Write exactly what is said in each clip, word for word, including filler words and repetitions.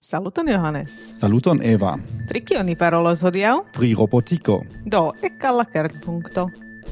Saluton Johannes. Saluton Eva. Pri kio ni parolos hodiaŭ? Pri robotiko. Do, eka la kernpunkto.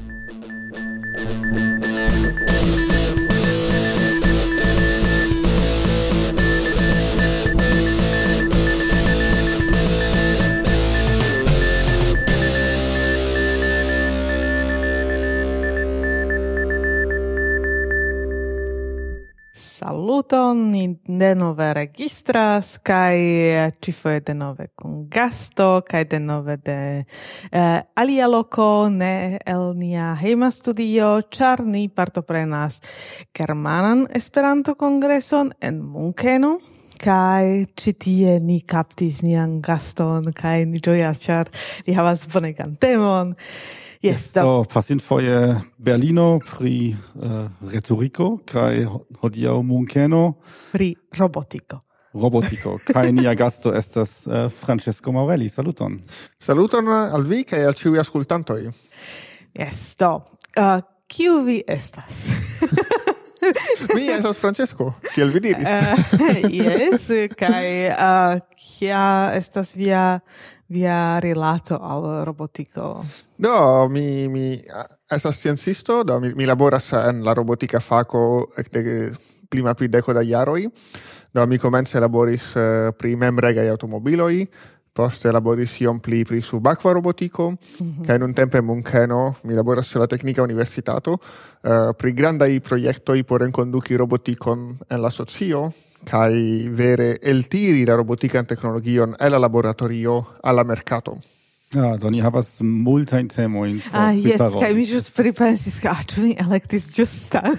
Saluton, ni denove registras, kai cifoje denove kun gasto, kai denove de eh, alia loco, ne el nia hejma studio, char ni partoprenas germanan Esperanto-kongreson en Munkeno, kai ci tie ni captis nian gaston, kai ni ĝojas, char li havas bonegan temon. Yes, so, pasin foje Berlino pri uh, retoriko, kai hodiaŭ Munkeno pri robotiko. Robotiko, kai nia gasto estas uh, Francesco Maurelli. Saluton. Saluton al vi kaj al ĉiuj aŭskultantoj. Yes, do, uh, kiu vi estas? Mi estas Francesco, kiel vi diris. uh, yes, kaj uh, kia estas via via rilato al robotiko? Do, mi, mi estas sciencisto, do mi, mi laboras en la robotika fako ekde pli malpli deko da jaroj. Do mi komence laboris uh, pri membregaj aŭtomobiloj, poste laboris iom pli pri subakva robotiko, mm-hmm. kaj nuntempe en Munkeno mi laboras ĉe la Teknika Universitato uh, pri grandaj projektoj por enkonduki robotikon en la socio, kaj vere eltiri la robotikan teknologion el la laboratorio al la merkato. Ja, do ni havas multajn temojn por ah, yes, priparoli. kaj mi ĵus pripensis, ke ah, ĉu mi elektis ĝustan.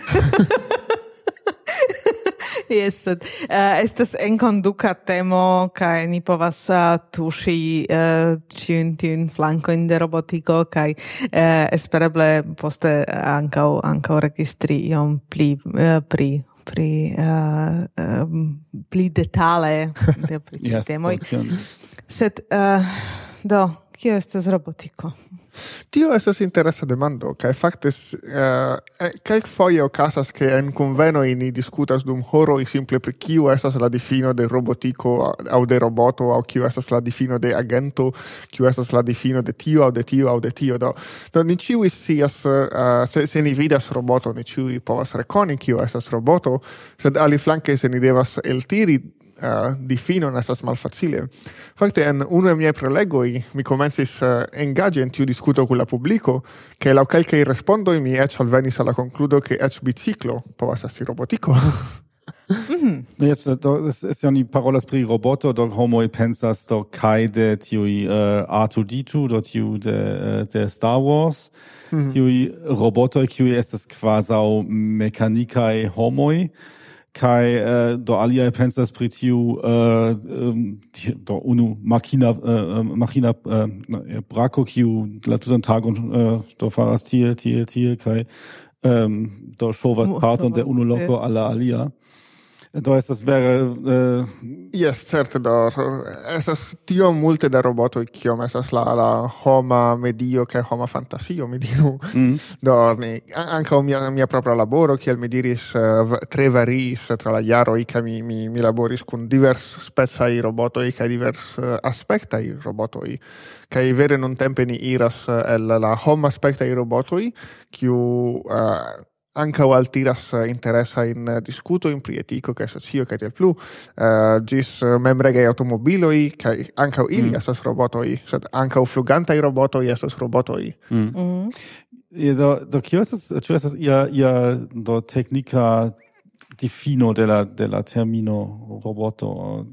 Yes, uh, estas enkonduka temo, kaj ni povas uh, tuŝi uh, ĉiujn tiujn flankojn de robotiko, kaj uh, espereble poste ankaŭ ankaŭ registri iom pli uh, pri pri uh, um, pli detale de pri tiuj yes, temoj. Okay. Sed uh, do kio estas robotiko? Tio estas interesa demando, kaj fakte uh, kelkfoje okazas ke en kunvenoj ni diskutas dum horoj simple pri kiu estas la difino de robotiko aŭ de roboto aŭ kiu estas la difino de agento, kiu estas la difino de tio aŭ de tio aŭ de tio. Do, do ni ĉiuj scias, uh, se, se ni vidas roboto, ni ĉiuj povas rekoni kiu estas roboto, sed aliflanke se ni devas eltiri Uh, difinon estas malfacile. Fakte, en unu el miaj prelegoj mi komencis uh, engaĝi en tiu diskuto kun la publiko, ke laŭ kelkaj respondoj mi eĉ alvenis al la konkludo, ke eĉ biciklo povas esti robotiko. Mm-hmm. Yes, do, es ja ni parolas pri roboto, do homoj pensas do kaj de tiuj uh, R two D two, do tiu de, uh, de Star Wars, mm-hmm. tiuj robotoj, kiuj estas kvazaŭ mekanikaj homoj, kai uh, do alia pensas pri tiu uh, um, do unu machina uh, machina uh, brako kiu la tutan tagon uh, do faras tie tie tie kai um, do shovas parton de unu loko alla alia. Do estas vere uh, yes, certe, do estas tio multe da robotoj kiom estas la, la homa medio kaj homa fantasio, mi diru. Mm. Do ni ankaŭ mia mia propra laboro, kiel mi diris, uh, tre variis tra la jaroj, kaj mi, mi mi laboris kun divers specaj robotoj kaj divers uh, aspektaj robotoj. Kaj vere nuntempe ni iras uh, el la homa aspektaj robotoj, kiu uh, ankaŭ altiras uh, interesa in uh, diskuto in pri etiko kaj socio kaj tiel plu, uh, ĝis uh, membregaj aŭtomobiloj kaj ankaŭ ili mm. estas robotoj, sed ankaŭ flugantaj robotoj estas robotoj. Mm. Mm. Do, do kio estas, ĉu estas ia, ia do teknika difino de la, de la termino roboto?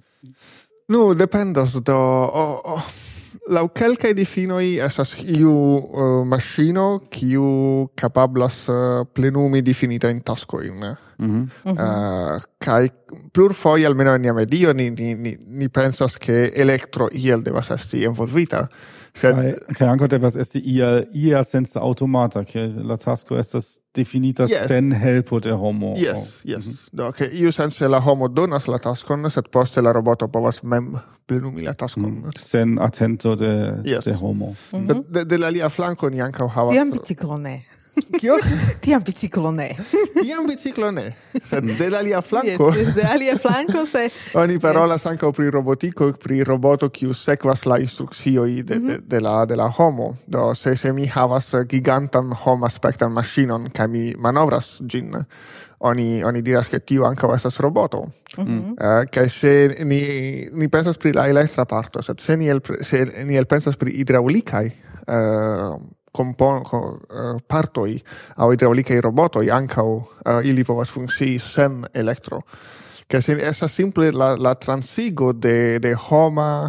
Nu, dependas do... Oh, oh. Lau kelkaj difinoj estas iu uh, maŝino kiu kapablas uh, plenumi difinitajn taskojn. Mm-hmm. Uh, kaj plurfoje, almeno en nia medio, ni, ni, ni, ni pensas ke elektro iel devas esti involvita. Sed kaj ankaŭ devas esti ia ia senza automata, ke la tasko estas definita yes. sen helpo de homo. Yes, oh. yes. Mm-hmm. Do ke iu sense la homo donas la taskon, sed poste la roboto povas mem plenumi la taskon. Mm. Sen atento de, yes. de homo. Mm-hmm. De, de, de la lia flanko ni ankaŭ havas... Tiam biciklo ne. Kio? Tiam biciclo ne. Tiam biciclo ne. Sed de la lia flanco. Yes, de alia flanco se... Oni parolas ankaŭ pri robotiko, pri roboto kiu sekvas la instrukcioj de, de, de, la, de la homo. Do se, se mi havas gigantan homaspektan maŝinon kaj mi manovras ĝin, oni oni diras ke tio ankaŭ estas roboto. Mm-hmm. Uh, kaj se ni ni pensas pri la elektra parto, sed se ni el, se ni elpensas pri hidraŭlikaj uh, compon uh, partoi au hidraulicae robotoi ancau uh, ili povas funkcii sen elektro. Che se essa simple la, la transigo de, de homa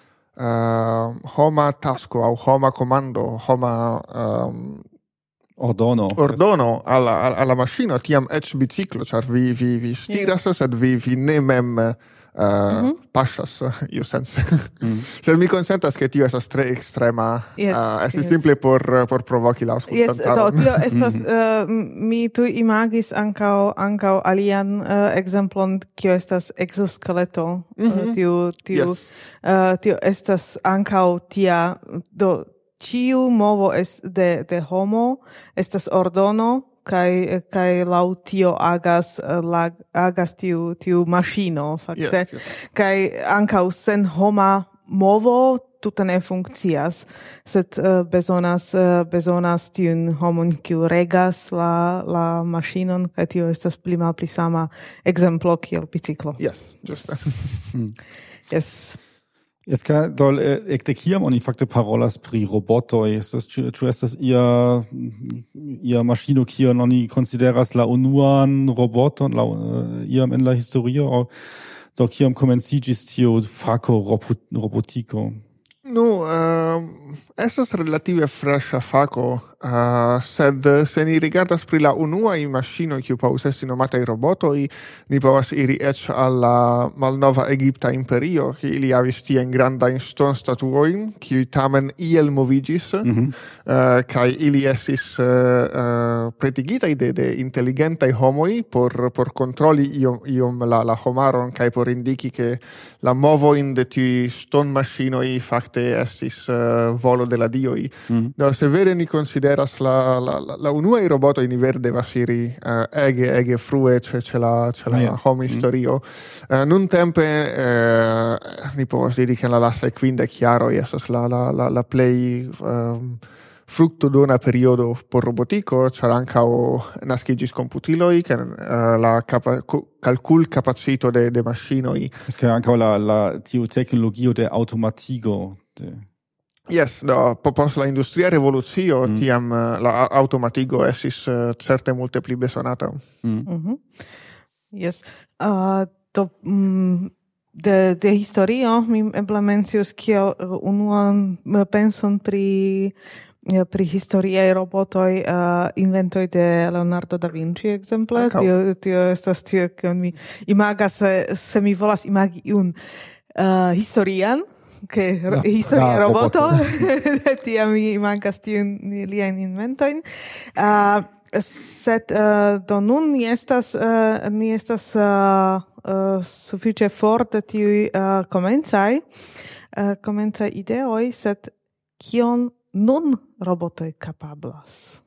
uh, homa tasko au homa comando, homa um, ordono ordono alla, alla maschino, tiam ec biciclo, char vi, vi, vi stiras, yeah. sed vi, vi ne mem Uh, mm-hmm. pasas, io sense. Mm. Se mi consentas che tio esas tre extrema, yes, uh, es yes. simple por, por provoci la auscultantaro. Yes, do, tio estas, mm. uh, mi tu imagis ancao, ancao alian uh, exemplon, kio estas exoskeleto, mm-hmm. uh, tiu, tiu, yes. uh, tio estas ancao tia, do, ciu movo es de, de homo, estas ordono, kai kai lau tio agas la agas tiu tiu maschino fakte yes, yes. Kai ankaŭ sen homa movo tute ne funkcias, sed uh, bezonas uh, bezonas tiun homon kiu regas la la maŝinon, kaj tio estas pli malpli sama ekzemplo kiel biciklo. Yes, just that. Yes. Es ka dol ekde kiam oni fakte parolas pri robotoj, estas ĉu estas ia ia maŝino kiun oni konsideras la unuan roboton laŭ iam en la historio, do kiam komenciĝis tio fako robotiko? Nu, uh, estas relative fresha fako, uh, sed se ni rigardas pri la unuaj maŝinoj kiu povus esti nomataj robotoj, ni povas iri eĉ al la malnova Egipta imperio, kiu ili havis tiajn grandajn ŝtonstatuojn, kiuj tamen iel moviĝis, mm-hmm. uh, kaj ili estis uh, uh, pretigitaj de, de inteligentaj homoj por, por kontroli iom, iom la, la homaron, kaj por indiki ke la movojn de tiuj ŝtonmaŝinoj fakte estis uh, volo de la dioi. Mm. No, se vere ni consideras la, la, la, la unuae robotoi ni vere devas iri uh, ege, ege frue ce, ce la, ce la yes. home historio. Mm. Uh, nun tempe uh, ni povas diri che la lasta quindec jaroi esas la, la, la, la plei um, fructo dona periodo por robotico, char ancao nascigis computiloi, che uh, la capa, calcul capacito de, de machinoi. Es che ancao la, la tiu tecnologio de automatigo. De... Yes, no, post la industria revoluzio, mm. tiam uh, la automatigo esis uh, certe multe pli besonata. Mm. Mm-hmm. Yes. Uh, to, mm, de, de historio, mi eble mencius kiel unuan penson pri pri historiae robotoi uh, inventoi de Leonardo da Vinci, exemple. Tio, tio estas tio, che mi imagas, se, se mi volas imagi un uh, historian, che no, historia no, roboto, tia mi imagas tiun lian inventoin. Uh, sed uh, do nun ni estas, uh, ni estas uh, uh, suffice forte tiui uh, comencai, uh, comencai ideoi, sed kion nun robotoi capablas?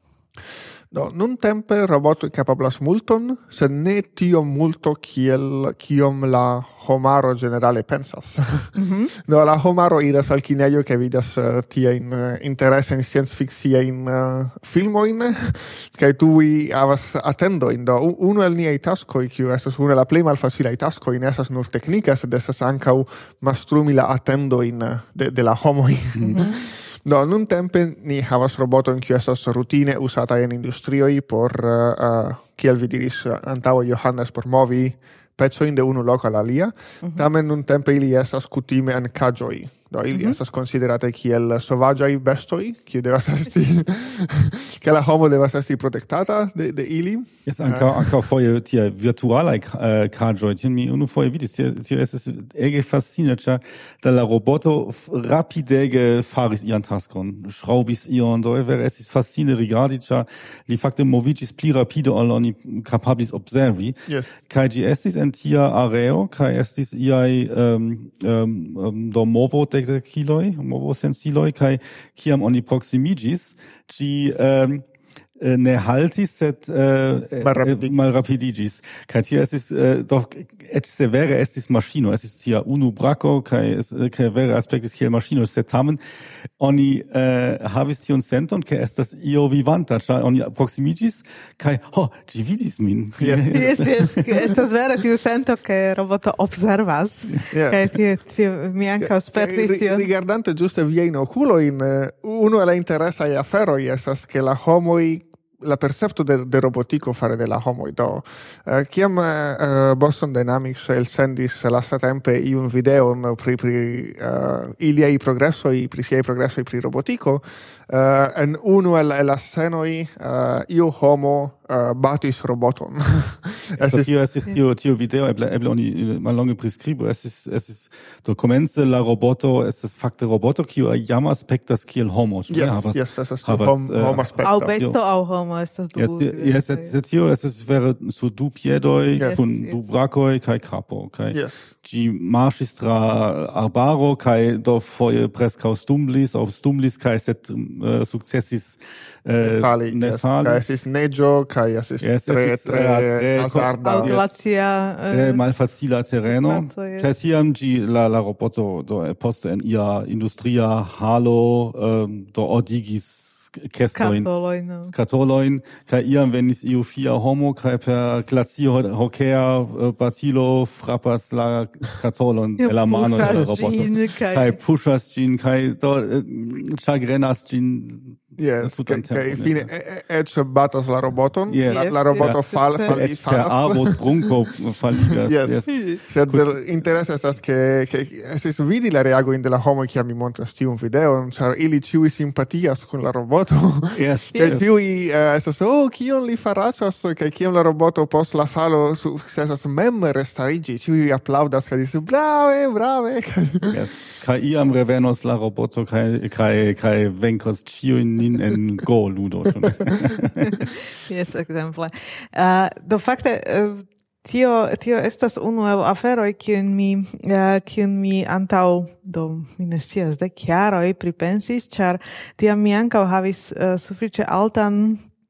Do, nun tempe robotoi capablas multon, sed ne tiom multo kiel kiom la homaro generale pensas. Mm-hmm. Do, la homaro iras al kinejo che vidas uh, tien uh, interesse in science fictien uh, filmoin, kai tui havas attendoin. Do, uno el niei taskoi, kiu estas una la plei malfacilai taskoi, ne estas nur technica, sed estas ancau mastrumi la attendoin de, de la homoi. Mm-hmm. No, nun tempe ni havas roboton kiu estas rutine usata en industrioj por, uh, uh, kiel vi diris antaŭe Johannes, por movi pecojn de unu loko al alia. Mm-hmm. Tamen nun tempe ili estas kutime en kaĝoj. Do ili mm-hmm. estas konsiderate kiel sovaĝaj bestoj, kiu devas esti ke la homo devas esti protektata de, de ili. Es ankaŭ ankaŭ foje tie virtualaj uh, kaĝoj. Tien mi unufoje vidis, tio estas ege fascina, ĉar da la roboto rapidege faris ian taskon, ŝraŭbis ion, do vere estis fascine rigardi, ĉar li fakte moviĝis pli rapide ol oni kapablis observi. Yes. Kaj ĝi estis en tia areo, kaj estis iaj um, um, um, do movo de kiloi, movo sensiloi, kai kiam oni proximigis, ci um, uh, ne haltis, sed uh, malrapidigis. Kai tio estis uh, doch et severe estis maschino, estis tia unu brako, kai, kai vere aspektis kiel maschino, sed tamen oni uh, havis tion senton, ke estas io vivanta, ĉar oni proximigis, kai, ho, ĝi vidis min. Yes, yes, estas vere tiu sento, ke roboto observas, kai tio, tio mi ankaŭ spertis tion. Rigardante giuste viajn okulojn, unu el la interesaj aferoj estas ke la homoj la percepto de, de robotico fare de la homoi do. Uh, Ciam uh, Boston Dynamics elsendis lastatempe iun videon pri, pri uh, iliai progressoi, pri siei progressoi pri robotico, uh, en unu el, el la scenoi uh, io homo uh, batis roboton. So, tio estis tio, tio video, eble, eble oni mallonge priskribo, estis, estis do komence la roboto, estis fakte roboto, kio jam aspektas kiel homo. Yes, havas, yes, estis havas, hom, hom aspekta. Au besto, au homo, estas du. Yes, yes, yes, tio estis vere su du piedoi, yes, kun yes. du brakoi, kai capo, kai yes. gi marŝis tra arbaro, kai do foje preskaŭ stumblis, aŭ stumblis, kai set uh, sukcesis uh, fali, ne yes. fali. Kai estis neĝo, kai estis yes, tre, estis, tre, tre hazarda. Au glacia. Tre uh, malfacila terreno. Yes. Kai tiam gi la, la roboto do poste en ia industria halo um, do ordigis kestojn, skatoloin, kai iam venis iu fia homo, kai per glacio hokea uh, batilo frappas la skatolon de la mano de la roboto. Kai pushas gin, kai do uh, chagrenas gin. Yes, kai, kai fine ec batas la roboton, yes. la, la roboto yes. fal, fal, fal, per avo trunco faligas. Yes. Yes. Sed interesse estas che, che esis vidi la reagoin de la homo kiam mi montras tiun videon, char ili ciui simpatias kun la roboto. Yes. Kai yes. ciui uh, estas, oh, kion li faracas, kai kiam la roboto post la falo successas mem restarigi, ciui applaudas, kai disu, brave, brave. Yes. Kai iam revenos la roboto, kai, kai, kai venkos ciuin nin en Go ludo. Yes, exemple. Uh, do fakte, uh, tio, tio estas unu el aferoj, kiun mi, uh, kiun mi antau, do mi ne scias, dek jaroj pripensis, ĉar tiam mi ankaŭ havis uh, sufiĉe altan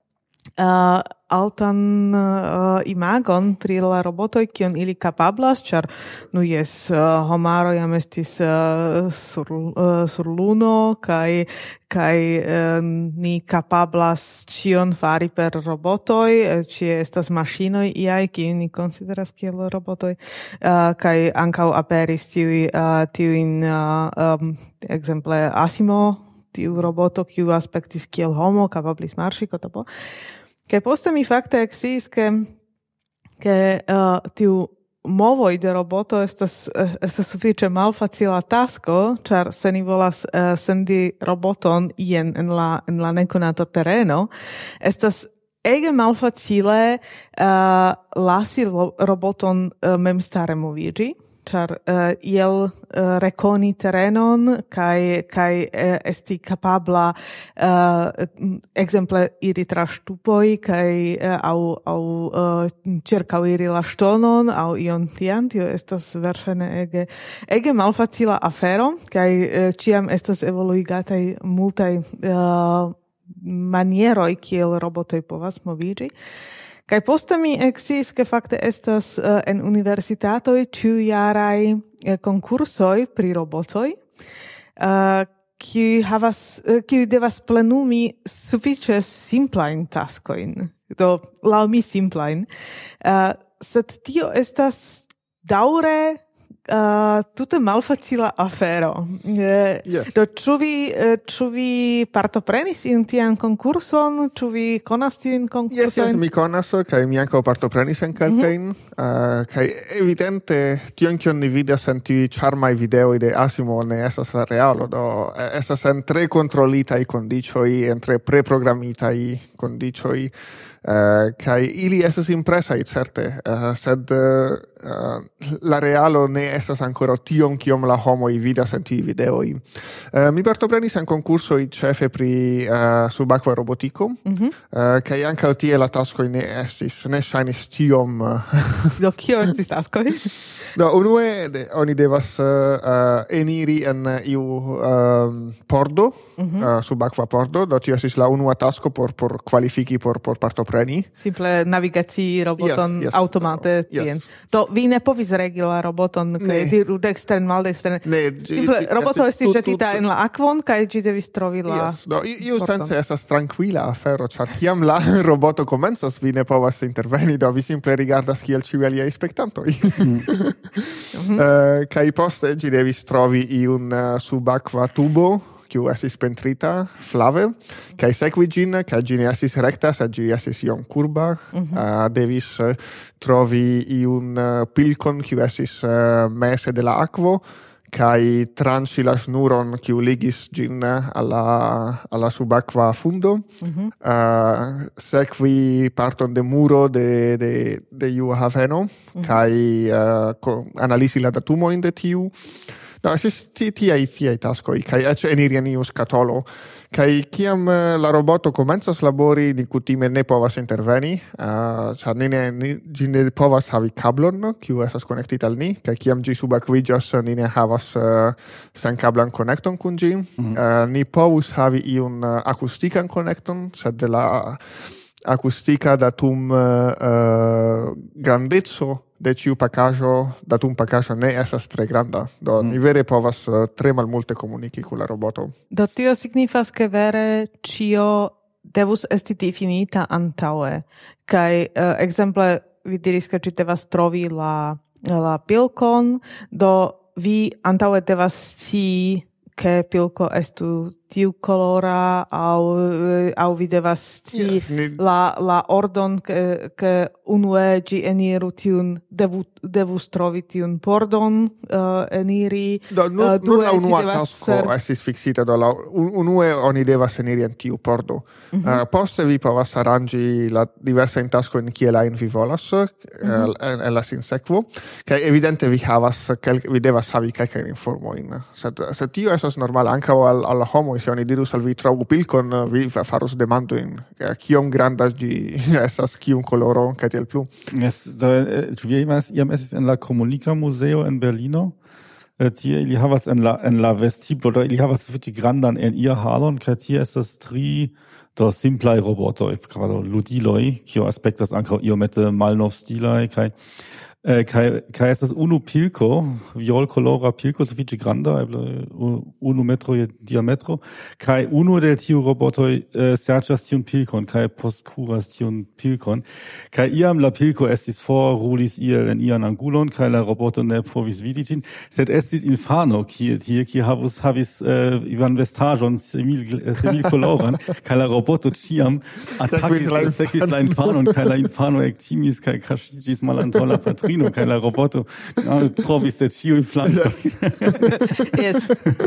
uh, altan uh, imagon pri la robotoj, kion ili kapablas, ĉar nu jes, uh, homaro jam estis uh, sur, uh, sur luno, kaj kaj uh, ni kapablas ĉion fari per robotoj, ĉie estas maŝinoj iaj, kiujn ni konsideras kiel robotoj, uh, kaj ankaŭ aperis tiuj uh, tiujn uh, um, ekzemple Asimo, tiu roboto, kiu aspektis kiel homo, kapablis marŝi kotopo. Che poste mi fakte eksciis ke ke uh, tiu movoj de roboto estas uh, estas sufiĉe malfacila tasko, ĉar se ni volas uh, sendi roboton ien en la en la nekonata tereno, estas ege malfacile uh, lasi roboton uh, memstare moviĝi, ĉar uh, iel uh, rekoni terenon kaj kaj uh, esti kapabla uh, ekzemple iri tra ŝtupoj kaj uh, aŭ aŭ uh, ĉirkaŭiri la ŝtonon aŭ ion tian, tio estas verŝajne ege ege malfacila afero kaj uh, ĉiam estas evoluigataj multaj uh, manieroj kiel robotoj povas moviĝi. Kaj poste mi eksciis, ke fakte estas uh, en universitatoj ĉiujaraj uh, konkursoj pri robotoj, uh, kiuj havas, uh, kiuj devas plenumi sufiĉe simplajn taskojn, do laŭ mi simplajn, uh, sed tio estas daŭre Uh, tute malfacila afero. Uh, yes. Do ĉu vi, uh, ĉu vi partoprenis iun tian konkurson? Ĉu vi konas tiujn konkursojn? Yes, yes, mi konas, kaj mi ankaŭ partoprenis en kelkajn. Mm-hmm. uh, kaj evidente tion, kion ni vidas en tiuj ĉarmaj videoj de Asimo, ne estas la realo. Do estas en tre kontrolitaj kondiĉoj, en tre preprogramitaj kondiĉoj. uh, kai ili estas impresai certe, uh, sed uh, uh, la realo ne estas ancora tiom kiom la homoi vidas en tii videoi. Uh, mi partoprenis en concursoi cefe pri uh, subacqua robotico, mm-hmm. uh, kai anca tie la taskoi ne estis, ne shainis tiom... Uh, Do kio estis taskoi? Do, unue de, oni devas uh, uh, eniri en iu uh, pordo, mm-hmm. uh, subacqua pordo, do tio estis la unua tasko por, por qualifiki, por, por partopreni. Simple navigaci roboton yes, yes. automate. Uh, yes. Do, vi ne povis regi la roboton, kai diru dextren, maldextren. Ne, Simple, gi, roboto estis jetita en la akvon, kai gi devis trovi la yes. Do, iu sense esas tranquila afero, char tiam la roboto comenzas, vi ne povas interveni, do vi simple rigardas kiel ciu aliai spektantoi. Mm-hmm. Uh, kai poste gi devis trovi iun uh, subacqua tubo kiu estis pentrita flave, kai sekvi gin, kai gi ne estis recta, sed gi estis iom curba. Mm-hmm. uh, devis uh, trovi iun uh, pilkon kiu estis uh, mese de la aquo, kai transi la snuron kiu ligis gin alla, alla subacqua fundo, mm-hmm. uh, sekvi parton de muro de, de, de iu haveno, mm-hmm. kai uh, analisi la datumoin de tiu. No, esis tiai tiai taskoi, kai ec eniri en iu scatolo, kai kiam uh, la roboto comenzas labori, ni kutime ne povas interveni, uh, char ni ne, ni, gi ne povas havi cablon, kiu esas connectita al ni, kai kiam gi subacquigios, ni ne havas uh, sen cablan connecton kun gi. Mm-hmm. Uh, ni povus havi iun uh, akustikan connecton, sed de la acustica datum uh, uh, grandezzo de ciu pacajo, datum pacajo ne esas tre granda. Do, mm. ni vere povas uh, tre malmulte comunici cu la roboto. Do, tio signifas che vere cio devus esti definita antaue. Kai, uh, exemple, vi diris che ci devas trovi la, la pilkon, do vi antaue devas si che pilko estu tiu colora, au, au vi devas ci yes, ni... la, la ordon che, che unue gi eniru tiun, devu, devus trovi tiun pordon uh, eniri. Do, nu, uh, due, la unua tasko ser... estis fixita, do la un, unue oni devas eniri en tiu pordo. Mm-hmm. Uh, poste vi povas arrangi la diversa in tasko in kiela in vi volas, mm-hmm. en, en la sinsekvo, kai evidente vi havas, kel, vi devas havi kelkajn informoin. Sed, sed tio esas normal, ankaŭ al, al homo, se oni dirus al vi trovu pilkon, vi farus demandoin, kiom granda gi esas, kiun coloro, kaj tiel plu. Yes, da, ĉu vi iam estis en la Komunika Museo en Berlino? Tie ili havas en la, en la vestiblo, do ili havas sufiĉe grandan en ia halon, kaj tie estas tri do simplaj robotoj, ludiloj, kio aspektas ankaŭ iomete malnovstilaj, kaj Eh, kai kai estas unu pilko, viol colora pilko, sufiĉe granda, eble unu metro je diametro, kai unu de tiu robotoj eh, serĉas tiun pilkon kai postkuras tiun pilkon, kai iam la pilko estis forrulis iel en ian angulon, kai la roboto ne povis vidi ĝin, sed estis infano kie tie kie havus havis eh, ivan vestaĵon simil similkoloran, kai la roboto ĉiam atakis sekvis la infanon, kai la infano ektimis kai kaŝiĝis malantaŭ la patrino. Kaj la roboto no, trovis de ĉiuj flankoj. Yes.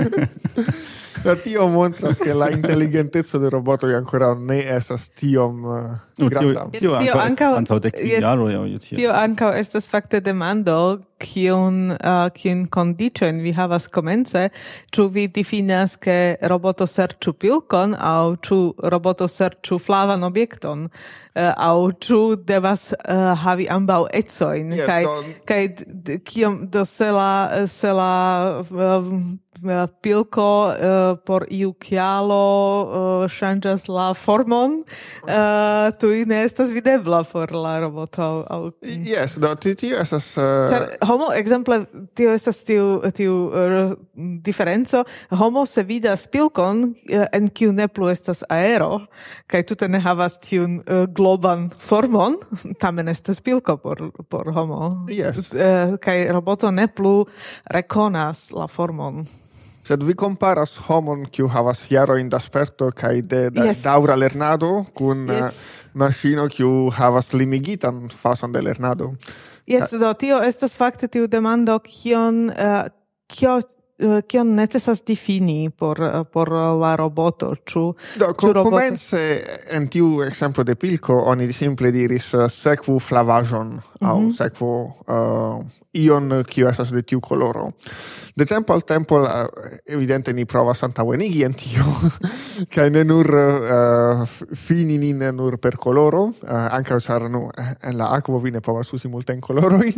La tio montras che la intelligentezo de robotoj ancora ne esas tiom uh, granda. Tio, tio ankaŭ antaŭ dek jaroj aŭ tio. Tio ankaŭ estas fakte demando, kiun uh, kiun kondiĉojn vi havas komence, ĉu vi difinas ke roboto serĉu pilkon aŭ ĉu roboto serĉu flavan objekton, uh, aŭ ĉu devas uh, havi ambaŭ ecojn, yes, kaj kaj kiom do se la se la uh, pilko uh, por iu kialo uh, ŝanĝas la formon, uh, tuj ne estas videbla por la roboto. Aŭ... Yes, do tio estas... Uh... Ĉar homo, ekzemple, tio estas tiu, tiu uh, diferenco. Homo se vidas pilkon, uh, en kiu ne plu estas aero, kaj tute ne havas tiun uh, globan formon, tamen estas pilko por, por homo. Yes. Uh, kaj roboto ne plu rekonas la formon. Sed vi comparas homon kiu havas jarojn da sperto kaj de da, yes. daŭra lernado kun yes. uh, maŝino kiu havas limigitan fazon de lernado. Yes, do tio estas fakte tiu demando kion uh, kio kion necesas difini por por la roboto, ĉu do com, komence en tiu ekzemplo de pilko oni simple diris uh, sekvu flavaĵon mm-hmm. aŭ sekvu uh, ion kiu estas de tiu koloro. De tempo al tempo uh, evidente ni provas antaŭenigi en tio kaj ne nur uh, fini nin nur per koloro, uh, ankaŭ ĉar nu en la akvo vi ne povas uzi multajn kolorojn,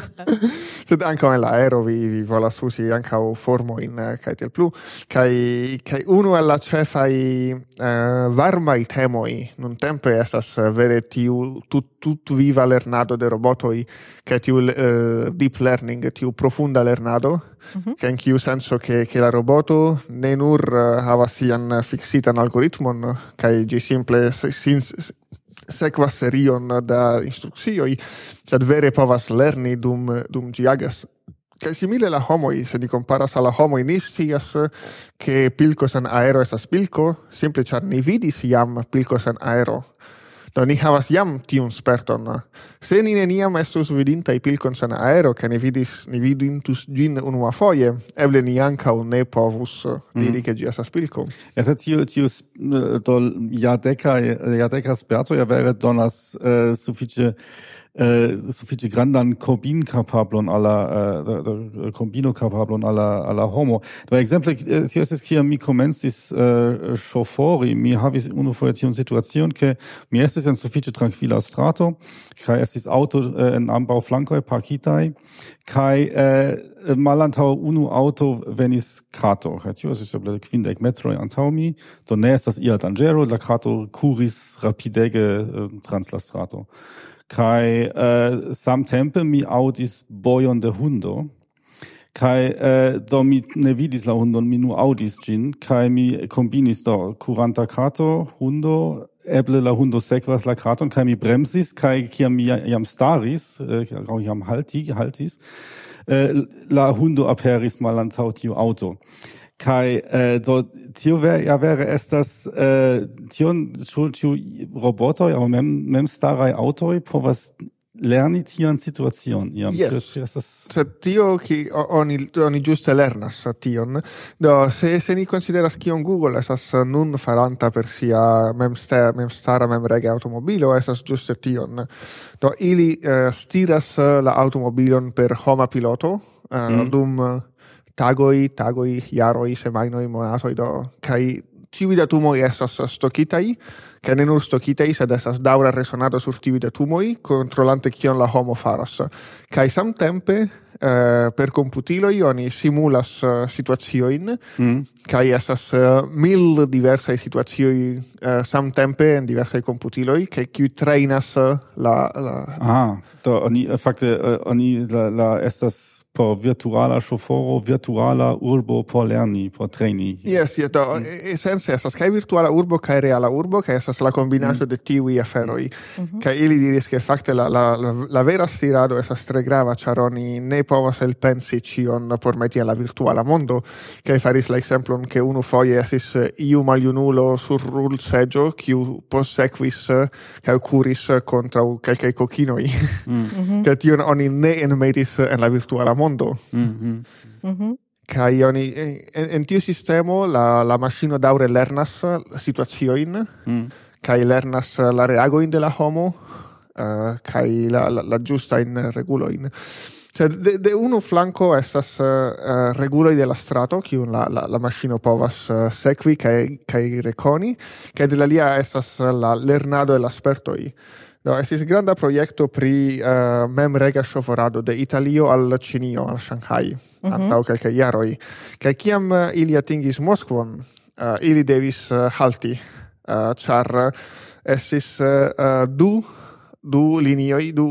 sed ankaŭ en la aero vi, vi volas uzi ankaŭ formojn kaj tiel plu, kaj kaj unu el la ĉefaj uh, varmaj temoj nuntempe estas uh, vere tiu tut tut viva lernado de robotoj kaj tiu uh, deep learning, tiu profunda lernado. Mm-hmm. Che in kiu senso che che la roboto ne nur uh, havas sian fixitan algoritmon kai gi simple sin sekvas serion da instrukcioj, sed vere povas lerni dum dum gi agas. Kai simile la homoj, se ni comparas al la homoj, ni scias che pilkos en aero estas pilko, simple ĉar ni vidis jam pilkos en aero. Do ni havas jam tiun sperton. Se ni neniam estus vidintaj pilkon en aero, ke ni vidis, ni vidintus ĝin unuafoje, eble ni ankaŭ ne povus diri, ke ĝi estas pilko. Estas tiu tiu do jardeka jardeka sperto ja vere donas uh, sufiĉe Uh, sufiĉe grandan kombinkapablon alla uh, kombinokapablon alla alla homo. Do ekzemple tio estas kiam mi komencis uh, ŝofori, mi havis unufoje tiun situacion, ke mi estis en sufiĉe trankvila strato, kaj estis aŭto uh, en ambaŭ flankoj parkitaj, kaj uh, malantaŭ unu aŭto venis kato, kaj tio estis eble kvindek metroj antaŭ mi, do ne estas ia danĝero, la kato kuris rapidege uh, trans la strato. Kai uh, samtempe mi audis bojon de hundo, kai uh, do mi ne vidis la hundon, mi nu audis gin, kai mi kombinis do kuranta kato, hundo, eble la hundo sekvas la katon, kai mi bremsis, kai kiam mi jam staris, uh, jam halti, haltis, uh, la hundo aperis malantaŭ tiu auto. Kai äh, do tio ver ja wäre es das äh, tion tiu robotoj aŭ mem mem staraj aŭtoj povas lerni tian situacion. Ja, yes. Se tio ki oni oni ĝuste lernas tion. Do se se ni konsideras kion Google estas nun faranta per sia mem sta mem stara mem rega aŭtomobilo, estas ĝuste tion. Do ili uh, stiras la aŭtomobilon per homa piloto uh, mm. dum tagoi, tagoi, jaroi, semajnoj, monatoj, do kaj tiuj datumoj estas stokitaj, kaj ne nur stokitaj, sed estas daŭra resonado sur tiuj datumoj, kontrolante kion la homo faras. Kaj samtempe eh, per komputiloj oni simulas uh, situaciojn, mm. kaj estas uh, mil diversaj situacioj uh, samtempe en diversaj komputiloj, kaj kiuj trejnas uh, la, la... Ah, do oni fakte uh, oni la, la estas por virtuala ŝoforo, virtuala urbo por lerni, por treni. Yes, yes, do mm. esence estas kaj virtuala urbo kaj reala urbo, kaj estas la kombinaĵo mm. de tiuj aferoj. Mm-hmm. Kaj ili diris ke fakte la, la, la, la vera stirado estas tre grava, ĉar oni ne povas elpensi ĉion por meti en la virtuala mondo, kaj faris la ekzemplon ke unu foje estis iu maljunulo sur rulseĝo, kiu postsekvis kaj kuris kontraŭ kelkaj kokinoj. Mm. Kaj tion oni ne enmetis en la virtuala mondo. mondo. Mm-hmm. Mm-hmm. Kai oni en, en tiu sistemo la la maŝino daŭre lernas situaciojn, mm. kai lernas la reagojn de la homo, uh, kai la la, la ĝustajn regulojn. Sed de, de unu flanko estas uh, reguloj de la strato, kiun la la la maŝino povas uh, sekvi kaj kaj rekoni, kaj de la alia estas la lernado de la spertoj. Do estis granda projekto pri uh, memrega ŝoforado de Italio al Ĉinio, al Shanghai, mm-hmm. antaŭ kelkaj jaroj. Kaj kiam uh, ili atingis Moskvon, uh, ili devis uh, halti, uh, ĉar uh, estis uh, du du linioj, du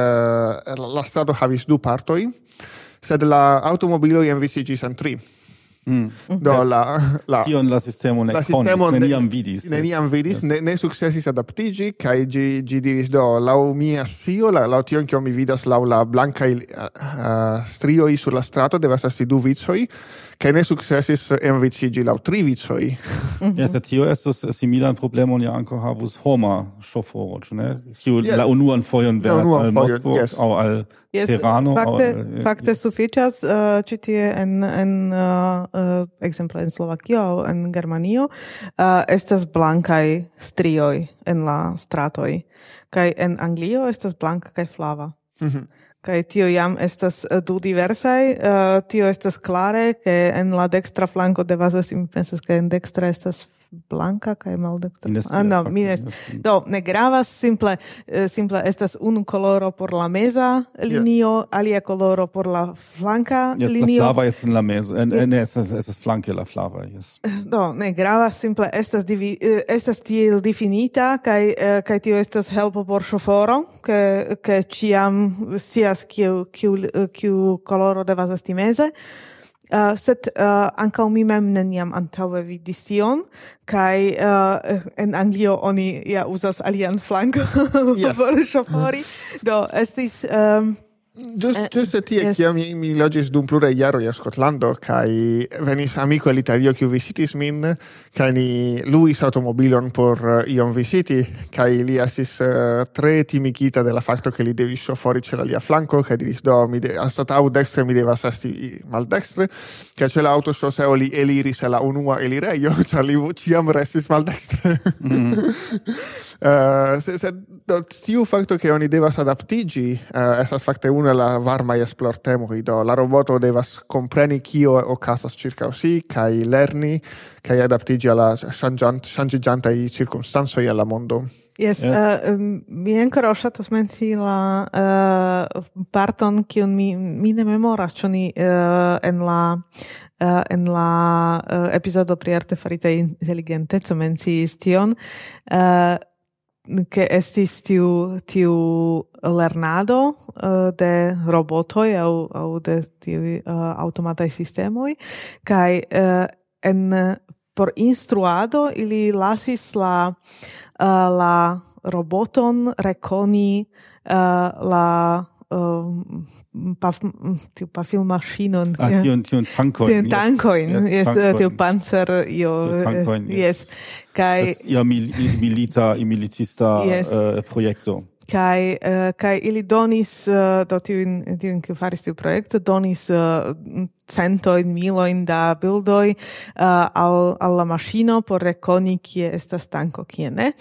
uh, la strato havis du partoj, sed la aŭtomobiloj envisiĝis en tri. Mm. Do la la kion la sistemo ne konis, neniam vidis. Neniam vidis, ne, ne sukcesis adaptiĝi, kaj ĝi ĝi diris do laŭ mia scio, la, laŭ tion kion mi vidas laŭ la blankaj uh, strioj sur la strato devas esti du vicoj, kai ne successis envicigi lau tri vicoi. Yes, tio estos similan problemon ja anko havus homa chaufforo, ne? Kiu Yes. la unuan fojon veras unuan al fojon, Moskvo yes. au al Yes, Tirano. fakte, au al, fakte sufiĉas uh, ĉi tie en en uh, uh, ekzemple en Slovakio aŭ en Germanio uh, estas blankaj strioj en la stratoj, kaj en Anglio estas blanka kaj flava. Mhm. Kaj tio jam estas uh, du diversaj, uh, tio estas klare, ke en la dekstra flanko devas esti, mi pensas, ke en dekstra estas blanka kaj maldekstra. Ne Ah, no, scias, mi ne, fakte, do, ne gravas, simple, eh, simple estas unu coloro por la meza linio, alia coloro por la flanka Yes, la linio. flava es en la meso. En, en, es, es, es flanke la flava, yes. Do, ne gravas, simple estas, divi, eh, estas tiel definita, kaj eh, kaj tio estas helpo por ŝoforo, ke ke ĉiam scias kiu kiu kiu coloro devas esti meze. Uh, sed uh, ankaŭ mi mem neniam antaŭe vidis tion, kaj uh, en Anglio oni ja uzas alian flankon Yes. por ŝofori. Do estis um, Just, giuste tie, yes. kiam mi, mi logis dum pluraj jaroj en Skotlando, kai venis amiko el Italio kiu visitis min, kai ni luis automobilon por uh, iom visiti, kai li estis uh, tre timigita de la fakto ke li devis ŝofori ĉe la lia flanko, kaj diris, do, mi de, anstataŭ dekstre mi devas esti maldekstre, kaj ĉe la aŭtoŝoseo li eliris el la unua elirejo, ĉar li ĉiam restis maldekstre. Mm. uh, se, se, do, tiu fakto ke oni devas adaptigi, uh, estas fakte una la varmaj esplortemoj, do la roboto devas kompreni kio okazas ĉirkaŭ si kaj lerni kaj adaptiĝi al la ŝanĝant ŝanĝiĝantaj cirkonstancoj en la mondo. Yes, Yes. uh, um, mi ankoraŭ ŝatas mencii la uh, parton, kiun mi, mi ne memoras, ĉu ni uh, en la uh, en la uh, epizodo pri artefarita inteligenteco menciis tion, uh, che estis tiu, tiu lernado uh, de robotoj au, au de tiu uh, automataj sistemoj, kaj uh, en por instruado ili lasis la uh, la roboton rekoni uh, la uh, paf, tiu pafilmaŝinon. Ah, tion, tion tankojn. Tion tankojn, Yes, yes, tankojn. tiu panzer, io, Tiu tankojn, yes. yes. Kaj Das ia mil, milita, militista Yes. uh, projekto. kai uh, kai ili donis uh, do tiun tiun kiu faris tiu projekto donis uh, centojn milojn da bildoj uh, al al la maŝino por rekoni kie estas tanko, kie ne.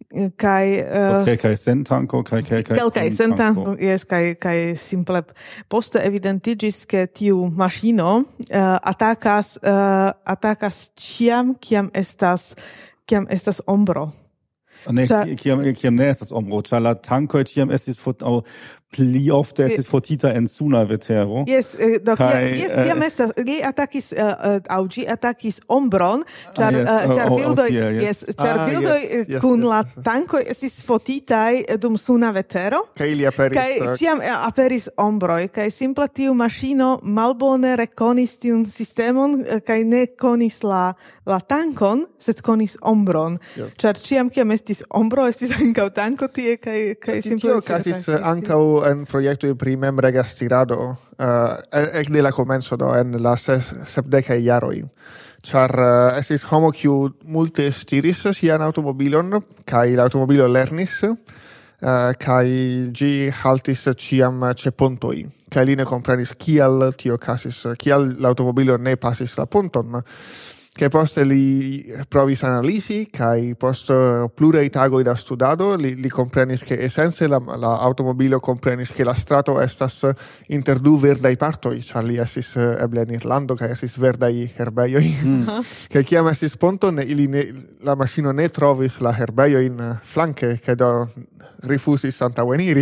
Kai uh, Okay, kai sen tanko, kai kai kai. kelkaj sen sentanko, yes, kai kai simple poste evidentiĝis, ke tiu maŝino uh, atakas uh, atakas ĉiam kiam estas kiam estas ombro. Ne, Ĉar- kiam kiam ne estas ombro, ĉar la tankoj ĉiam estis fot aŭ pli ofte estis fotita en suna vetero. Yes, eh, do Kaj, kia, yes, eh, kiam estas, li atakis, uh, uh, au gi atakis ombron, ĉar Ah, yes, uh, ĉar oh, oh, bildoj, yeah, yes. yes, ĉar Ah, bildoj yes, eh, yes, kun yes, la yes. tankoj estis fotitaj eh, dum suna vetero. Kaj ili aperis... Kaj uh, ĉiam eh, aperis ombroj, kaj simple tiu maŝino malbone rekonis tiun sistemon, eh, kaj ne konis la, la tankon, sed konis ombron. Yes. Ĉar ĉiam kiam estis ombro, estis ankaŭ tanko tie, kaj, kaj simple... Tio okazis ankaŭ en projektoj pri memregastirado uh, ek de la komenco do en la ses, sepdekaj jaroj. Ĉar uh, estis homo kiu multe stiris sian automobilon kaj la automobilo lernis uh, kaj ĝi haltis ĉiam ĉe pontoj kaj li ne komprenis kial tio okazis, kial la automobilo ne pasis la ponton. Che poste li provis analisi, kai post plurei tagoi da studado, li, li comprenis che essenze la, la automobilo comprenis che la strato estas inter du verdai partoi, char li estis eble in Irlando, kai estis verdai herbeioi. Mm. Che chiam estis ponto, ne, ili ne, la maschino ne trovis la herbeioi in flanque, che do rifusis antaŭeniri.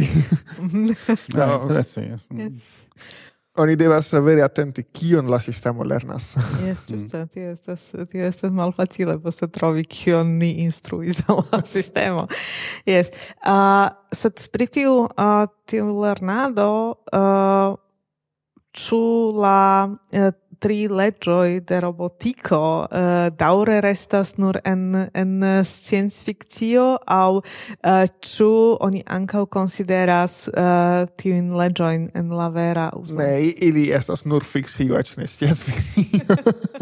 Ah, interesse, yes. Yes. Oni devas vere attenti kion la sistemo lernas. Yes, giusto, tio estas, tio estas malfacile poste trovi kion ni instruis al la sistemo. Yes. Uh, sed pri tiu, uh, tiu lernado, uh, ĉu la uh, tri leĝoj de robotiko uh, daŭre restas nur en en science fikcio aŭ uh, ĉu oni ankaŭ konsideras uh, tiujn leĝojn en la vera uzo? Ne, ili estas nur fikcio, eĉ ne science fikcio.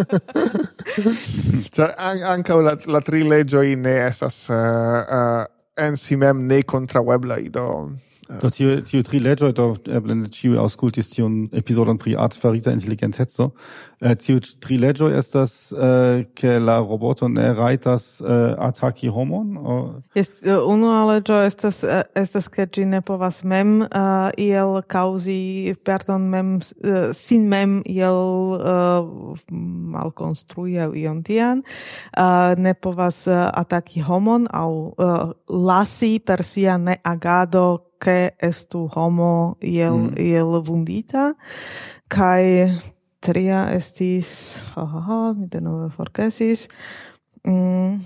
Ĉar an, ankaŭ la, la tri leĝoj ne estas uh, uh, en si mem ne kontraŭeblaj, do Do tiu, tiu tri leĝoj, do eble ne ĉiuj aŭskultis tiun epizodon pri artefarita inteligenteco. Uh, tiu tri leĝoj estas uh, ke la roboto ne rajtas uh, ataki homon? Or... Yes, uh, unua leĝo estas uh, estas ke ĝi ne povas mem uh, iel kaŭzi perdon mem uh, sin mem iel uh, malkonstrui aŭ ion tian. Uh, ne povas uh, ataki homon aŭ uh, lasi per sia neagado che estu homo iel, mm. iel vundita, kai tria estis, ha, ha, ha, mi denove forgesis, mm.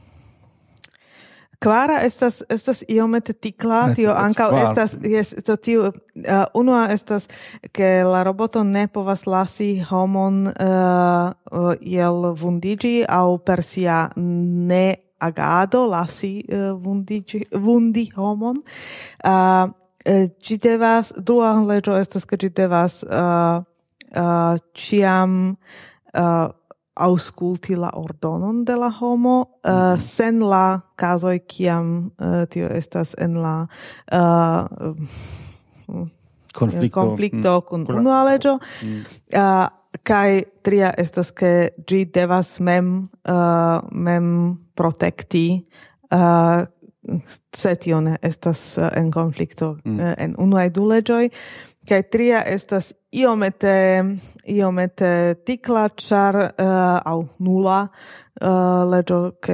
Kvara estas estas iomete tikla, tio ankaŭ estas, yes, to tio, uh, unua estas, ke la roboto ne povas lasi homon uh, uh, iel vundiĝi aŭ per sia ne agado lasi uh, vundi, vundi homon. Uh, Ĝi uh, devas, dua leĝo estas ke ĝi devas uh, uh, ĉiam uh, aŭskulti la ordonon de la homo, uh, mm. sen la kazoj kiam uh, tio estas en la uh, konflikto, konflikto mm. kun unua leĝo. Mm. Uh, Kai tria estas ke ĝi devas mem uh, mem protekti uh, se tio ne estas uh, en konflikto mm. uh, en unuaj du leĝoj. Kaj tria estas iomete iomete tikla, ĉar uh, aŭ nula uh, leĝo, ke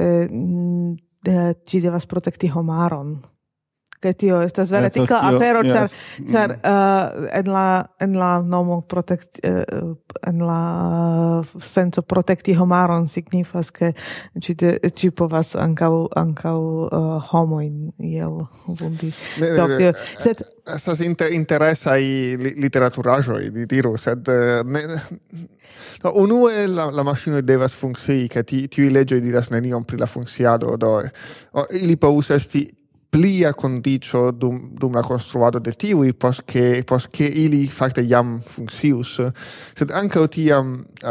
ĝi devas protekti homaron. Che tio estas vere tikla afero, ĉar ĉar uh, en la en la nomo protekt uh, en la senso protekti homaron signifas ke ĝi ĝi povas ankaŭ ankaŭ uh, homojn iel vundi. Do tio sed estas inter, interesaj literaturaĵoj, li diru, sed ne, no, unue la, la maŝino devas funkcii, ke tiuj leĝoj diras nenion pri la funkciado, do ili povus esti plia condicio dum, dum la construado de tiui, pos che, pos che ili facte jam funccius. Sed anche tiam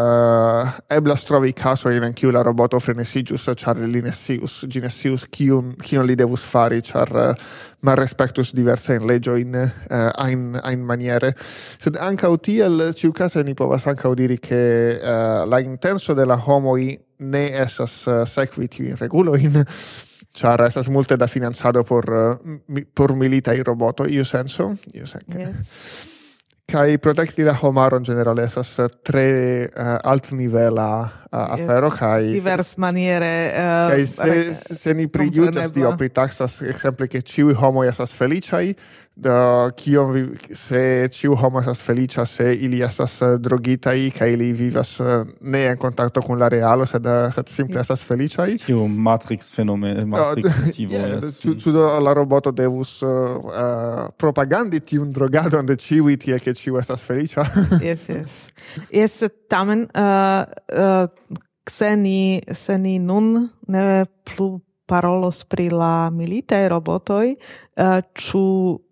uh, eblas trovi caso in anche la roboto frenesigius, char li nesius, ginesius, kiun, kiun li devus fari, char uh, ma respectus diversa in legio in uh, ein, ein maniere. Sed anche tiel, ciu case ni povas anche diri che uh, la intenso de la homoi ne esas uh, sequiti in regulo in char estas multe da finanzado por uh, mi, por militai roboto, iu senso, iu senso. Yes. Kai protekti la homaron generale estas tre uh, altnivela uh, afero, yes. kai divers maniere uh, kai se, se ni prijuĝas dio pri taksas ekzemple ke ĉiuj homoj estas feliĉaj, do kion vi, se ĉiu homo estas feliĉa se ili estas uh, drogitaj kaj ili vivas uh, ne en kontakto kun la realo, sed, uh, sed simple estas feliĉaj. Tiu matrix fenomeno, matrix motivo. Ĉu do la roboto devus uh, uh, propagandi tiun drogadon de ĉiuj tiel ke ĉiu estas feliĉa? Yes, yes. Yes, tamen uh, uh, se ni se ni nun ne plu parolos pri la militaj robotoj, uh, ĉu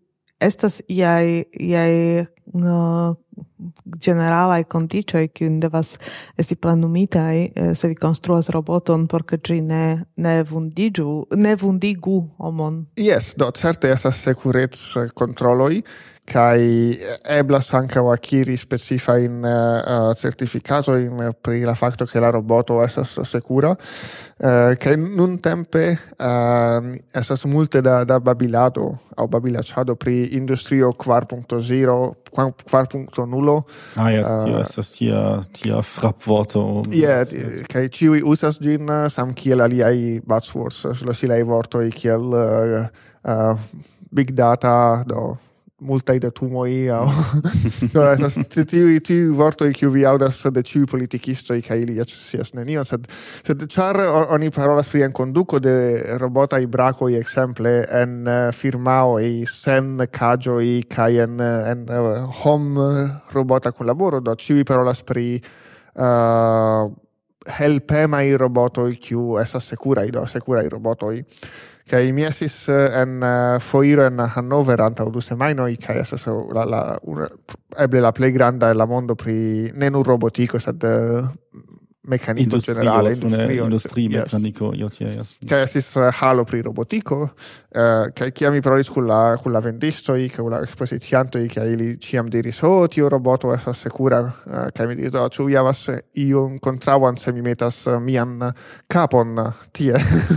estas iai iai uh, generalai condicioj kiuj devas esti plenumitaj eh, se vi konstruas roboton por ke ĝi ne ne vundiĝu, ne vundigu homon. Yes, do certe estas sekurec-kontroloj kaj eblas ankaŭ akiri specifajn uh, certifikatojn pri la fakto ke la roboto estas sekura. Uh, kaj nuntempe uh, estas multe da, da babilado aŭ babilaĉado pri industrio kvar punto zero, kvar punto null. Ah, yes, tio estas tia, tia frapvorto. Yeah, kaj ĉiuj uzas ĝin sam kiel aliaj buzzwords, ŝlosilaj vortoj kiel uh, uh, big data, do multaj datumoj aŭ no, estas tiuj tiuj vortoj kiuj vi aŭdas de ĉiuj politikistoj kaj ili eĉ scias nenion, sed sed ĉar oni parolas pri enkonduko de robotaj brakoj ekzemple en firmaoj sen kaĝoj kaj en en hom robota kunlaboro, do ĉiuj parolas pri uh, helpemai robotoi kiu estas securai, do securai robotoi. Kai mi esis en uh, foiro en Hannover antau du semainoi, kai esas la, la, una, eble la plei granda en la mondo pri ne nur robotico, sed uh, meccanico generale, industrio, industrie, yes. Meccanico, yes, yes. Kai esis uh, halo pri robotico, uh, kai kia mi parolis con la, con la vendistoi, con la expositiantoi, kai ili ciam diris, oh, tio roboto esas secura, uh, kai mi diris, oh, ciu javas iun contrauan se mi metas uh, mian capon tie.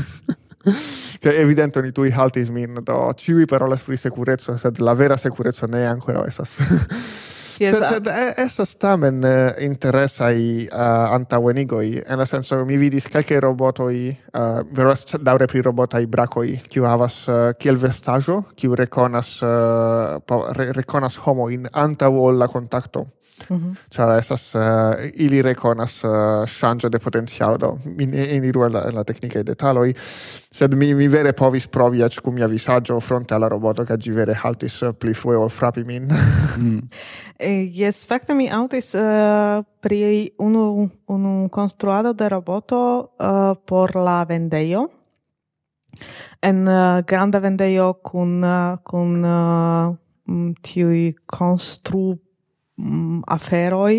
Che evidente ni tui haltis min, do ciui parolas pri securezzo, sed la vera securezzo ne ancora esas. Yes, sed, sed esas tamen uh, interesai uh, antauenigoi, en la senso mi vidis calche robotoi, uh, veros daure pri robotai bracoi, kiu havas uh, kiel vestaggio, kiu reconas, uh, re, reconas homo in antau ol la contacto. Mm-hmm. Cioè esas uh, ili reconas uh, changio de potenzialo, do mi eniru en la, la tecnica e detaloi, sed mi, mi vere povis provi ac cum mia visaggio fronte alla roboto che gi vere haltis uh, pli frue ol frapi min. mm. eh, yes, facte mi autis uh, pri unu, unu construado de roboto uh, por la vendeio, en uh, granda vendeio kun, uh, kun uh, tiui constru aferoi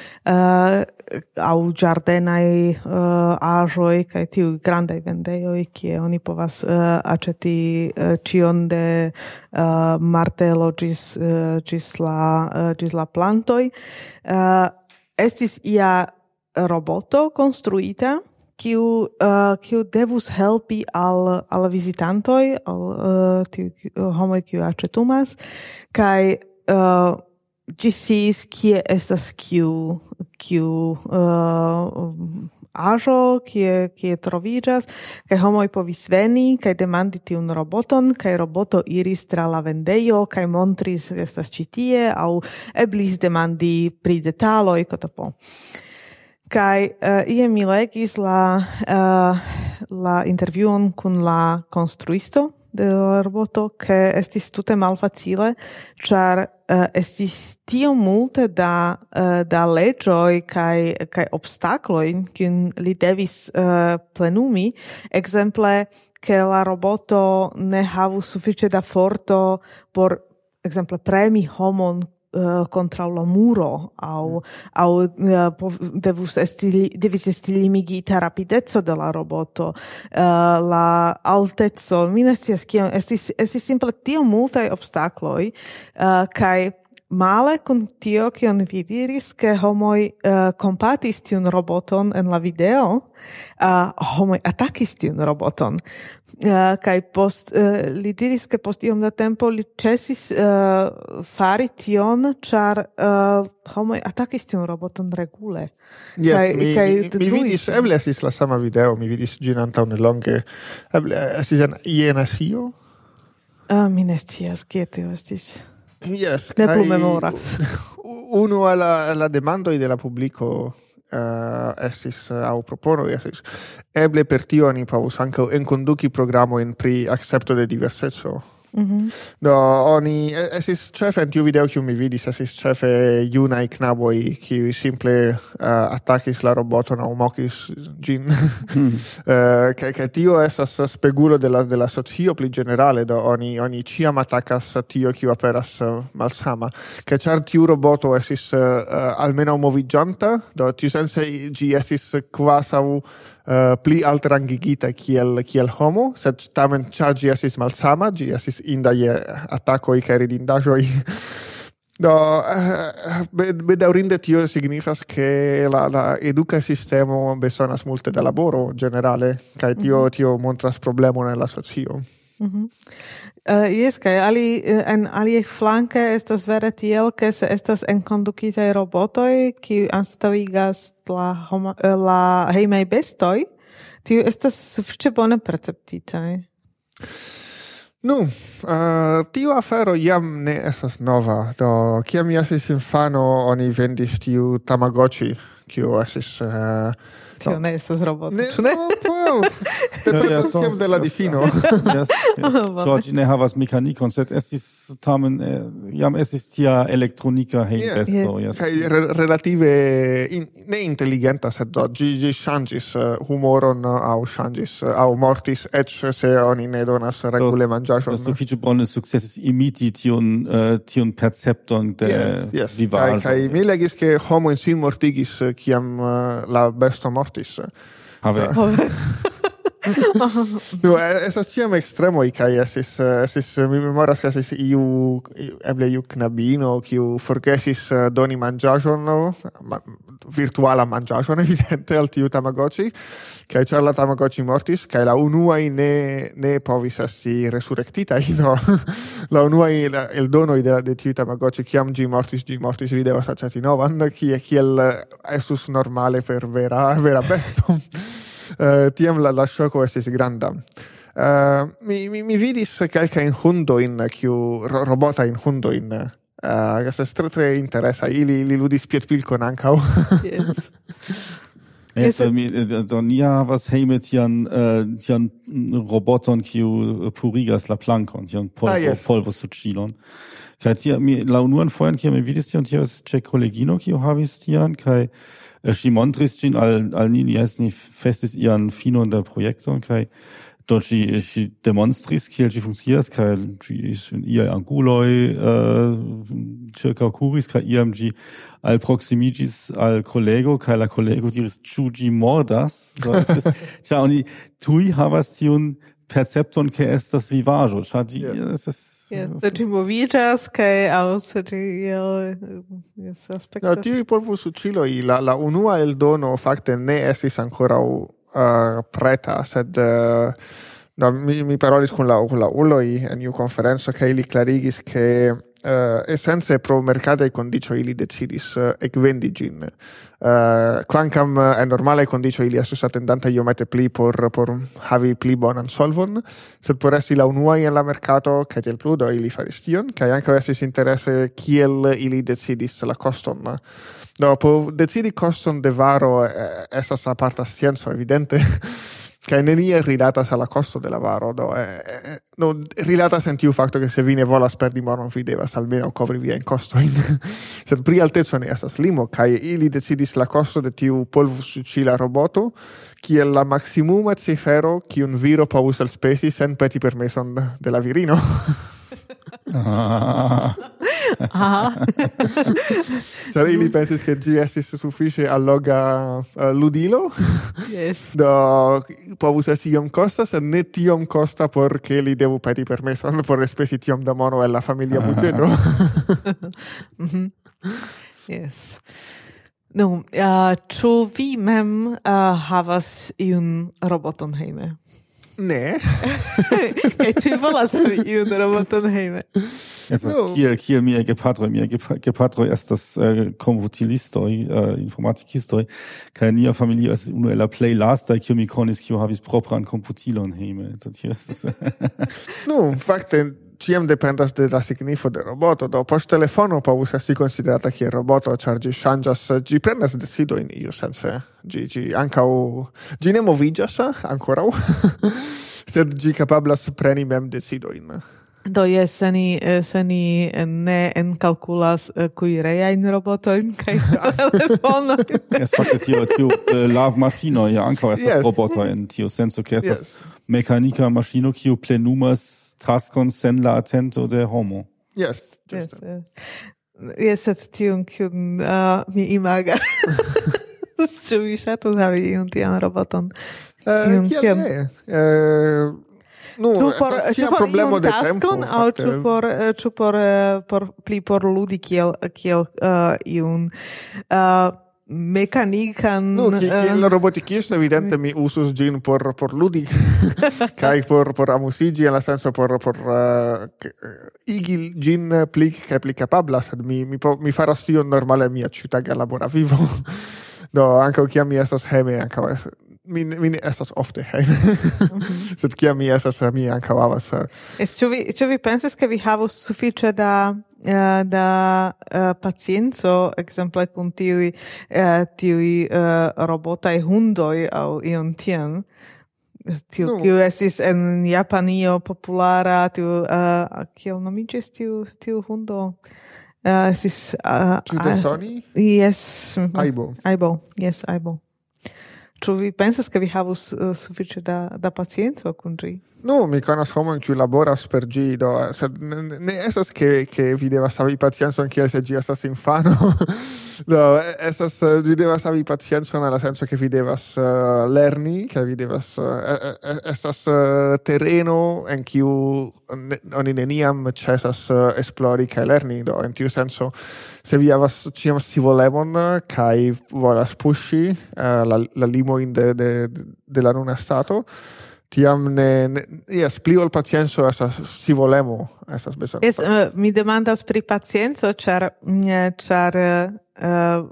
uh, au giardenai uh, aĵoj kaj tiu grandaj vendejoj kie oni povas uh, aĉeti uh, ĉion de uh, martelo ĝis uh, ĝis la uh, ĝis la plantoj. Uh, estis ia roboto konstruita kiu uh, kiu devus helpi al al vizitantoj, al uh, tiu uh, homoj kiu aĉetumas, kaj uh, Gisis kie estas kiu kiu uh, aĵo kie kie troviĝas, kaj homoj povis veni kaj demandi tiun roboton, kaj roboto iris tra la vendejo kaj montris estas ĉi tie, aŭ eblis demandi pri detaloj kotopo. Kaj uh, ie mi legis la uh, la intervjuon kun la konstruisto de la roboto, che estis tute malfacile, char uh, estis tio multe da, uh, da legioi kai, kai obstakloi, kiun li devis uh, plenumi. Exemple, che la roboto ne havu sufiĉe da forto por, exemple, premi homon Uh, contra la muro au au uh, devus esti devis esti limigita rapidezzo de la roboto, uh, la altezzo, mi ne scias kion, estis estis simple tio multaj obstakloj, uh, kaj male kun tio kion vi diris, ke homoj uh, kompatis tiun roboton en la video, uh, homoj atakis tiun roboton. Uh, kaj post uh, li diris, ke post iom da tempo li ĉesis uh, fari tion, ĉar uh, homoj atakis tiun roboton regule. Yes, kai, mi, kai mi, mi vidis, eble estis la sama video, mi vidis ĝin antaŭ nelonge, eble estis en I N S I O? Uh, mi ne scias kie tio estis. Yes, ne plu memoras. Uno alla la demandoi de la publico uh, estis uh, au propono estis eble per tio ni povus ankaŭ enkonduki programojn pri akcepto de diverseco. Mm-hmm. Do oni esis ĉefe en tiu video kiu mi vidis, esis ĉefe junaj knaboj kiuj simple uh, atakis la roboton aŭ mokis ĝin. mm. uh, kaj, kaj tio estas spegulo de la de la socio pli ĝenerale, do oni oni ĉiam atakas tio kiu aperas uh, malsama. Kaj ĉar tiu roboto estis uh, uh, almenaŭ moviĝanta, do tiusense ĝi estis kvazaŭ Uh, pli altrangigita kiel kiel homo, sed tamen ĉar ĝi estis malsama, ĝi estis inda je atakoj kaj ridindaĵoj. Do uh, bedaŭrinde tio signifas, ke la, la eduka sistemo bezonas multe da laboro generale, kaj tio mm-hmm. tio montras problemon en la socio. Mm-hmm. Uh, yes, kai ali en ali flanke estas vere tiel, ke se estas enkondukitaj robotoj, kiuj anstataŭigas la homa, la hejmaj bestoj, tio estas sufiĉe bone perceptitaj. Nu, uh, tio afero jam ne estas nova. Do, kiam mi estis infano, oni vendis tiu Tamagotchi, kiu estis... Uh, tio ne estas roboto, ne? ne? No, Oh, dependas kiam de la difino. Do ĝi ne havas mekanikon, sed estis tamen jam estis tia elektronika hejmbesto. Kaj relative ne inteligenta, sed do ĝi ĝi ŝanĝis humoron aŭ ŝanĝis aŭ mortis eĉ se oni ne donas regule manĝaĵon. Sufiĉe bone sukcesis imiti tiun tiun percepton de vivaĵo. Kaj mi legis ke homoj sin mortigis kiam la besto mortis. Have. No, esas ciam extremoi, kai esis, esis, mi memoras, que esis iu, eble iu knabino, kiu forgesis doni mangiajon, ma, virtuala mangiajon, evidente, al tiu Tamagotchi, kai char la Tamagotchi mortis, kai la unuai ne, ne povis esti resurrectitai, no? La unuai, la, el donoi de, de tiu Tamagotchi, kiam gi mortis, gi mortis video sacciati novan, kie, kiel estus normale per vera, vera besto. Uh, tiam la, la shoko estis granda. Uh, mi, mi, mi vidis kelka in hundo in kiu ro, robota in hundo in uh, estas tre tre interesa. Ili, ili ludis piedpilkon ankaŭ. Yes. Es, mi, do nia havas hejme tian, uh, tian roboton kiu purigas la plankon, tian polvo, ah, yes. polvosuĉilon. Kaj tia, mi, la unuan fojon kiam mi vidis tion, tio estis ĉe kolegino kiu havis tian, kaj ŝi montris ĝin al, al ni, jes, ni festis ian finon de projekto, kaj do ŝi, ŝi demonstris, kiel ĝi funkcias, kaj ĝi iaj anguloj uh, ĉirkaŭkuris, kaj iam ĝi alproksimiĝis al kolego, kaj la kolego diris, ĉu ĝi mordas? Do estis, ĉar oni tuj havas tiun percepton, ke estas vivaĵo, ĉar ĝi estas se ti moviĝas kaj aŭ se ti aspektas. No, tiuj polvosuĉiloj, la la unua eldono fakte ne estis ankoraŭ uh, preta, sed uh, no, mi, mi parolis kun la, kun la uloj en iu konferenco kaj ili klarigis ke uh, esence pro merkataj kondiĉoj ili decidis uh, ekvendi ĝin. Uh, quancam uh, en normale condicio ili estus attendanta iomete pli por, por havi pli bonan solvon, sed por esti la unuai en la mercato, ca tiel plu, do ili faris tion, ca anca estis interesse kiel ili decidis la coston. Do, po decidi coston de varo eh, esas aparta scienzo, evidente, ca nenie rilatas alla costo de la varo, do, eh, eh, no, rilatas en tiu facto che se vi ne volas perdi moron vi devas almeno covri via in costo. Sed pri altezo ne estas limo, ca ili decidis la costo de tiu polvosuĉila roboto, kiel la maximuma cifero kiun viro povus elspesi sen peti permeson de la virino. Ah. Ah. Cioè, ili pensis che gi estis suffice alloga uh, ludilo. Yes. Do povus esti iom costa, sed ne tiom costa porque li devu peti permeson por espesi tiom da mono en la familia budgeto. Mm-hmm. Yes. No, uh, ĉu vi mem uh, havas iun roboton hejme? Ne. Kaj ĉu volas havi iun roboton hejme? Estas no. kiel kiel mia gepatroj, mia gepatroj estas uh, komputilistoj, uh, informatikistoj, kaj nia familio estas unu el la plej lastaj, kiu mi konis, kiu havis propran komputilon hejme. No, fakte ciam dependas de la signifo de roboto, do post telefono povus esti considerata kiel roboto, ĉar ĝi ŝanĝas, ĝi prenas decidojn iu sense. Ĝi ĝi ankaŭ ĝi ne moviĝas ankoraŭ, sed ĝi kapablas preni mem decidojn. Do jes, se ni, se ni ne enkalkulas uh, kuireajn robotojn kaj telefonojn. Es fakte tio, tio uh, lavmaŝino ja ankaŭ estas yes. roboto en tiu senso, ke estas yes. mekanika maŝino, kiu plenumas taskon sen la atento de homo. Yes. Yes, uh, yes, sed tiun kiun uh, mi imagas. Ĉu vi ŝatus havi iun tian roboton? Uh, kiel ne? Uh, No, ĉu por, ĉu por problemo iun de taskon, aŭ ĉu por, ĉu por, por, pli por ludi kiel, kiel uh, iun uh, mekanikan... No, kiel uh, robotikisto, evidente mi usus ĝin por, por ludi, kaj por, por amusiĝi, en la senso por, por uh, igi ĝin pli kaj pli kapabla, sed mi, mi, mi faras tion normale mia ĉiutaga labora vivo. Do, ankaŭ kiam mi estas hejme, ankaŭ mi mi estas ofte hejme. Mm-hmm. Sed kiam mi estas, mi ankaŭ havas. Es ĉu vi ĉu vi pensas ke vi havus sufiĉe da uh, da uh, pacienco, ekzemple kun tiuj uh, tiuj uh, robotaj hundoj aŭ ion tian, tiu, No. kiu estis en Japanio populara, tiu, uh, kiel nomiĝis tiu, tiu hundo? Uh, estis... Uh, Tiu de Sony? Yes. Aibo. Aibo, yes, Aibo. Ĉu vi pensas, ke vi havus uh, sufiĉe da, da pacienco kun ĝi? No, mi konas homon kiu laboras per ĝi, do sed ne, ne estas ke, ke vi devas havi paciencon kiel se ĝi estas infano. No, estas, vi devas havi paciencon nella senso che vi devas uh, lerni, che vi devas uh, estas uh, terreno en kiu ne, oni neniam cesas uh, esplori kaj lerni, do en tiu senso se vi havas ĉiam scivolemon kaj volas puŝi uh, la, la limojn de, de, de la nuna stato, tiam ne, ne yes, pli ol pacienzo estas scivolemo estas bezonata. Yes, uh, mi demandas pri pacienzo, ĉar ĉar uh,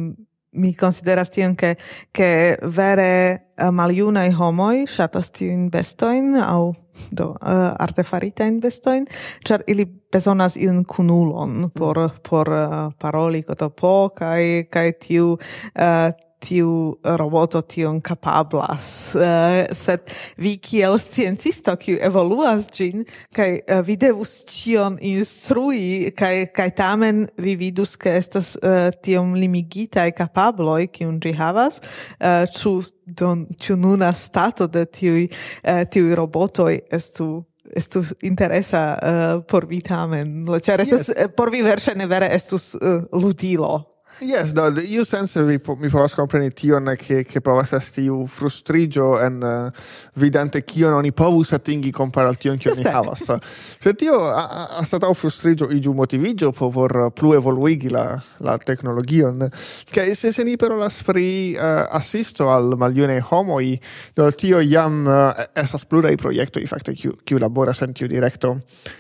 mi consideras tion che che vere uh, maljunaj homoj ŝatas tiujn bestojn aŭ do uh, artefaritajn bestojn, ĉar ili bezonas iun kunulon por por uh, paroli koto po kaj kaj tiu uh, tiu roboto tion kapablas. Uh, sed vi kiel sciencisto, kiu evoluas ĝin, kaj uh, vi devus ĉion instrui, kaj kaj tamen vi vidus, ke estas uh, tiom limigitaj kapabloj, kiun ĝi havas, uh, ĉu don ĉu nuna stato de tiuj uh, tiuj robotoj estu estu interesa uh, por vi tamen. Ĉar estas yes. Por vi verŝajne vere estus uh, ludilo. Yes, do, io sense vi po, mi povas kompreni tion che che povas esti tiu frustrigio en uh, vidante kion oni povus atingi kompare al tion kion ni havas. Se tio anstataŭ frustrigio iĝu motivigio por plu evoluigi la la teknologion, ke se se ni parolas pri uh, assisto al maljunaj homoj, do tio jam uh, estas pluraj projektoj fakte kiu kiu laboras en tiu direkto.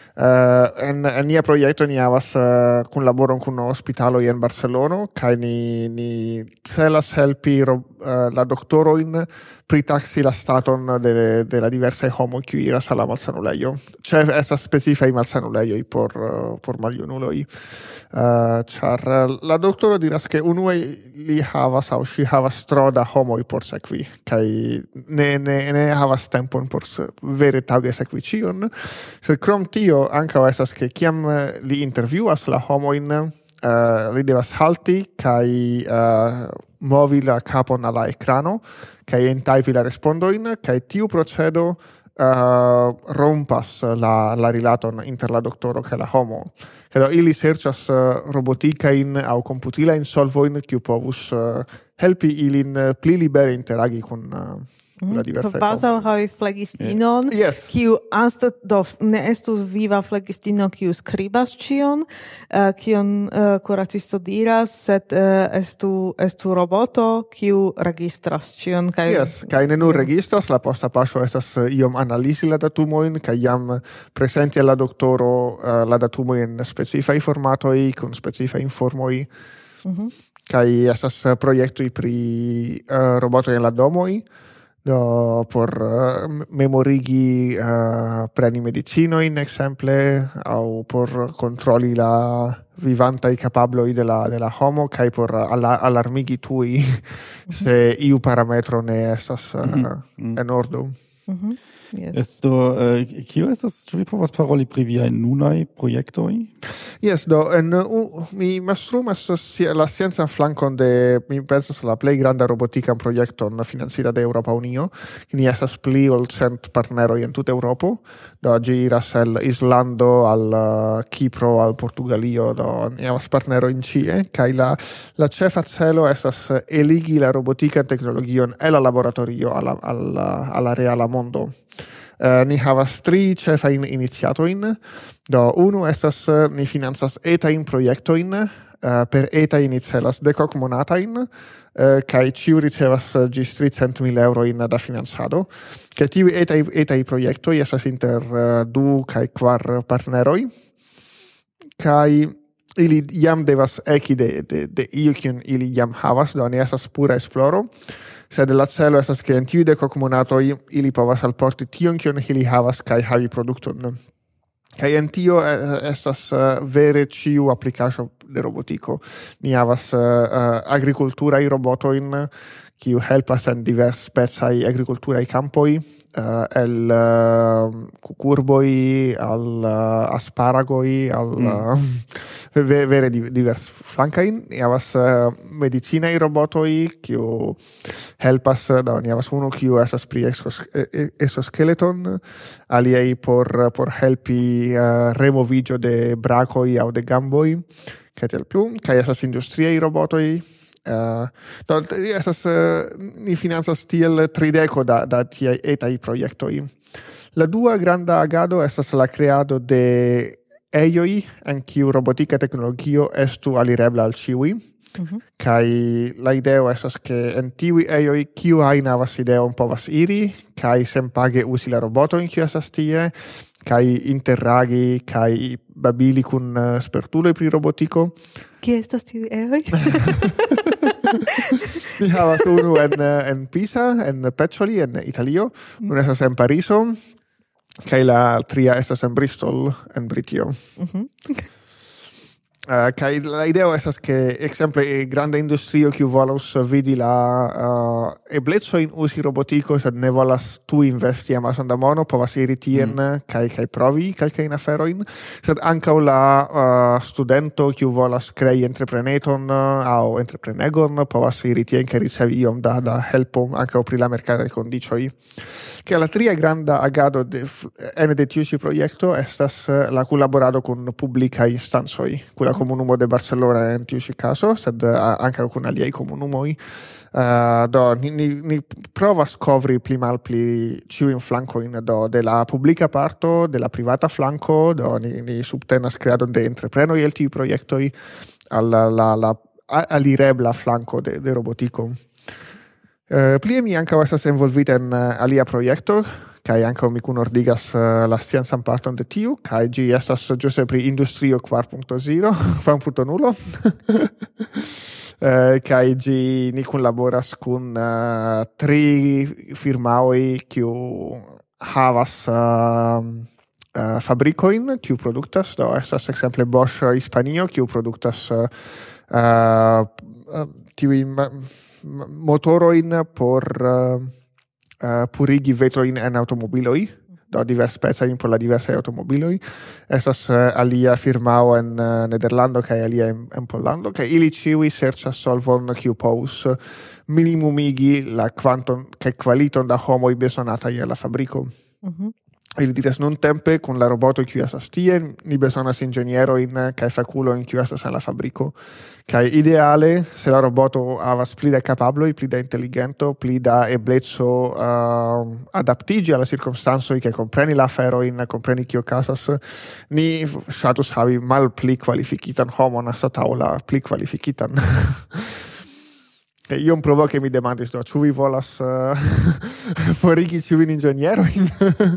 Uh, en, en nia proiecto ni havas uh, kun laboron kun hospitalo en Barcelono, kaj ni, ni celas helpi ro, uh, la doktoroin pritaksi la staton de, de la diversaj homoj kiuj iras al la malsanulejo. Ĉe estas specifaj malsanulejoj por, uh, por maljunuloj. Uh, ĉar la doktoro diras ke unue li havas aŭ ŝi havas tro da homoj por sekvi, kaj ne, ne, ne havas tempon por vere taŭge sekvi ĉion. Sed krom tio ankaŭ estas ke kiam li intervjuas la homojn, uh, li devas halti kaj uh, movi la kapon al la ekrano kaj entajpi la respondojn, kaj tiu procedo uh, rompas la, la rilaton inter la doktoro kaj la homo. Kaj ili serĉas uh, robotikajn aŭ komputilajn solvojn kiu povus uh, helpi ilin uh, pli libere interagi kun uh, la diversaj. Bazaŭ havi flegistinon, yes. kiu anstaŭ do ne estus viva flegistino kiu skribas ĉion, uh, kion uh, kuracisto diras, sed uh, estu estu roboto kiu registras ĉion kaj yes, kaj ne nur registras, la posta paŝo estas uh, iom analizi la datumojn kaj jam prezenti al la doktoro uh, la datumojn en specifaj formatoj kun specifaj informoj. Mm-hmm. Kaj estas uh, projektoj pri uh, robotoj en la domoj. Do, por uh, memorigi uh, preni medicinoin, exemple, au por controlli la vivantai capabloi de la, de la homo, kai por uh, alarmigi tui se iu parametro ne estas uh, mm-hmm. en ordo. Mm-hmm. Yes. Esto, uh, kio estas, ĉu vi povas paroli pri viaj nunaj projektoj? Yes, do, en, uh, mi mastrumas la sciencan flankon de, mi pensas, la plej granda robotikan projekton financita de Eŭropa Unio. Ni estas pli ol cent partneroj en tuta Eŭropo. Do, ĝi iras el Islando al uh, Kipro, al Portugalio, do, ni havas partnerojn ĉie, kaj la, la ĉefa celo estas eligi la robotikan teknologion el la laboratorio al, al, al la reala mondo. Uh, ni havas tri ĉefajn iniciatojn. Do, unu estas uh, ni financas etajn projektojn, uh, per etaj ni celas dekok monatajn, uh, kaj ĉiu ricevas uh, ĝis tricent mil eŭrojn da financado. Kaj tiuj etaj etaj projektoj estas inter uh, du kaj kvar partneroj. Kaj ili jam devas eki de, de, de io kiun ili jam havas, do ne estas pura esploro. Sed la celo estas ke en tiuj dekok monatoj ili povas alporti tion kion ili havas kaj havi produkton. Kaj en tio estas uh, vere ĉiu aplikaĵo de robotiko. Ni havas uh, uh, agrikulturaj robotojn, kiu helpas en divers specai agriculturai campoi, uh, el uh, cucurboi al uh, asparagoi al mm. uh, vere divers flancain. Ni havas uh, medicinai robotoi kiu helpas, do ni havas unu kiu estas pri exoskeleton, aliei por por helpi uh, removigio de bracoi au de gamboi, kaj tiel plu, kaj estas industriaj robotoj. Uh, do, esas, uh, ni financas tiel trideco da, da tiai etai projektoi. La dua granda agado estas la creado de eioi en kiu robotica teknologio estu alirebla al ciui. Mm-hmm. Kai la ideo estas ke en tiui eioi kiu ajn havas ideon povas iri, kai senpage usi la robotojn kiu estas tie, kai interagi, kai babili kun uh, spertuloj pri robotiko. Kie estas tiui eioi? Mi havas unu en, en Pisa, en Peccioli, en Italio, unu estas en Pariso, kaj la tria estas en Bristol, en Britio. Mm-hmm. Uh, kai la ideo estas ke ekzemple granda industrio kiu volas vidi la uh, ebleco in usi robotiko, sed ne volas tu investi amason da mono, povas iri tien mm. kai kai provi kelkajn aferojn, sed ankaŭ la uh, studento kiu volas krei entrepreneton uh, aŭ entreprenegon povas iri tien kaj ricevi iom da da helpo ankaŭ pri la merkataj kondiĉoj. Che la tria granda agado de ene de tiu ĉi projekto estas la collaborado kun publikaj instancoj, kun la komunumo de Barcelona en tiu ĉi kazo, sed ankaŭ kun aliaj komunumoj. Uh, do ni, ni, ni provas kovri pli malpli ĉiujn flankojn do de la publika parto, de la privata flanko, do ni, ni subtenas kreadon de entreprenoj el tiuj projektoj al la, la, la alirebla flanko de, de robotiko. Uh, plie mi ankaŭ estas envolvita en uh, alia projekto, kaj ankaŭ mi kunordigas uh, la sciencan parton de tiu, kaj ĝi estas ĝuste pri industrio kvar punkto zero, kvar punkto null. uh, kaj ĝi ni kunlaboras kun uh, tri firmaoj kiu havas uh, uh, fabrikojn kiu produktas, do estas ekzemple Bosch Hispanio kiu produktas uh, uh, uh, tiujn motoroin por uh, uh, purigi vetroin en automobiloi, do divers specajn por la diversaj automobiloj. Estas uh, alia firmao en uh, Nederlando kaj alia en, en Pollando, kaj ili ĉiuj serĉas solvon kiu povus minimumigi la kvanton kaj kvaliton da homoj bezonataj en la fabriko. Mm-hmm. Ili diras nun tempe kun la roboto kiu estas tie, ni bezonas inĝenierojn kaj fakulojn kiu estas en la fabriko. Kaj ideale, se la roboto havas pli da kapabloj, pli da inteligento, pli da ebleco uh, adaptiĝi al la cirkonstancoj kaj kompreni la aferojn, kompreni kio okazas, ni ŝatus havi malpli kvalifikitan homon anstataŭ la pli kvalifikitan. Iom provoke mi demandis, do, ĉu vi volas uh, forigi ĉiujn inĝenierojn?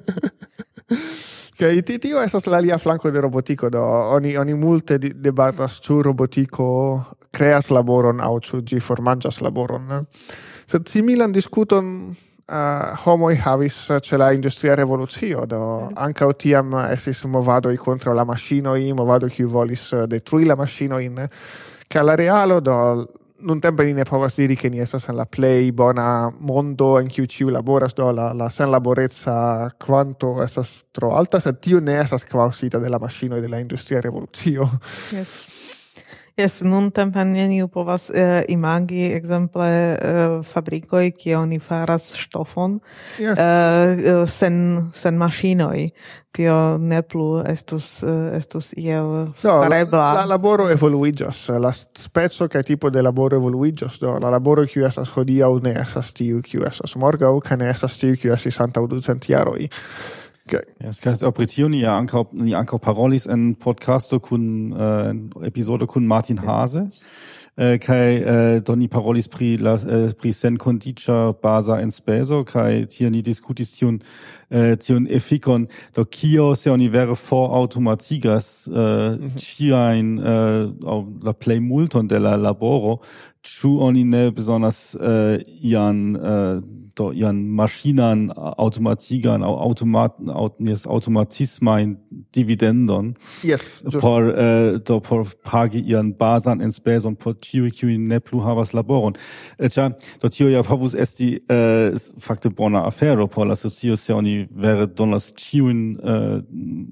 Kaj tio estas la alia flanko de robotiko, do oni oni multe debatas ĉu robotiko kreas laboron aŭ ĉu ĝi formanĝas laboron. Sed similan diskuton uh, homoj havis ĉe la industria revolucio, do ankaŭ tiam estis movadoj kontraŭ la maŝinoj, movado kiu volis detrui la maŝinojn, kaj la realo, do nun tempe ni ne povas diri che ni estas en la plej bona mondo en kiu ĉiu laboras, do la, la senlaboreca kvanto estas tro alta, sed tio ne estas kaŭzita de la maŝinoj de la industria revolucio. Yes. Yes, nun tempe neniu povas uh, imagi ekzemple uh, fabrikoj, kie oni faras ŝtofon yes. uh, sen sen maŝinoj. Tio ne plu estus uh, estus iel farebla. No, la, la laboro evoluiĝas, la speco kaj tipo de laboro evoluiĝas, do la laboro kiu estas hodiaŭ ne estas tiu kiu estas morgaŭ, kaj ne estas tiu kiu estis antaŭ ducent jaroj. Okay. Ja, es kann opretio ni ankaŭ ni ankaŭ parolis en podcasto kun uh, epizodo kun Martin Hase. Uh, kai uh, doni parolis pri la uh, pri senkondiĉa baza enspezo kai tie ni diskutis tiun uh, tiun efikon do kio se oni vere for automatigas ĉiajn uh, mm-hmm. uh, la plej multon de la laboro, ĉu oni ne bezonas uh, ian uh, do ian maŝinan automatigan aŭ automat aŭ automatismajn dividendon. Yes. Por, uh, do por pagi ian basan en speson por ciui qui ne plu havas laboron. Cia, do tio ja povus esti uh, fakte bona afero por la socio se oni vere donas ciuin uh,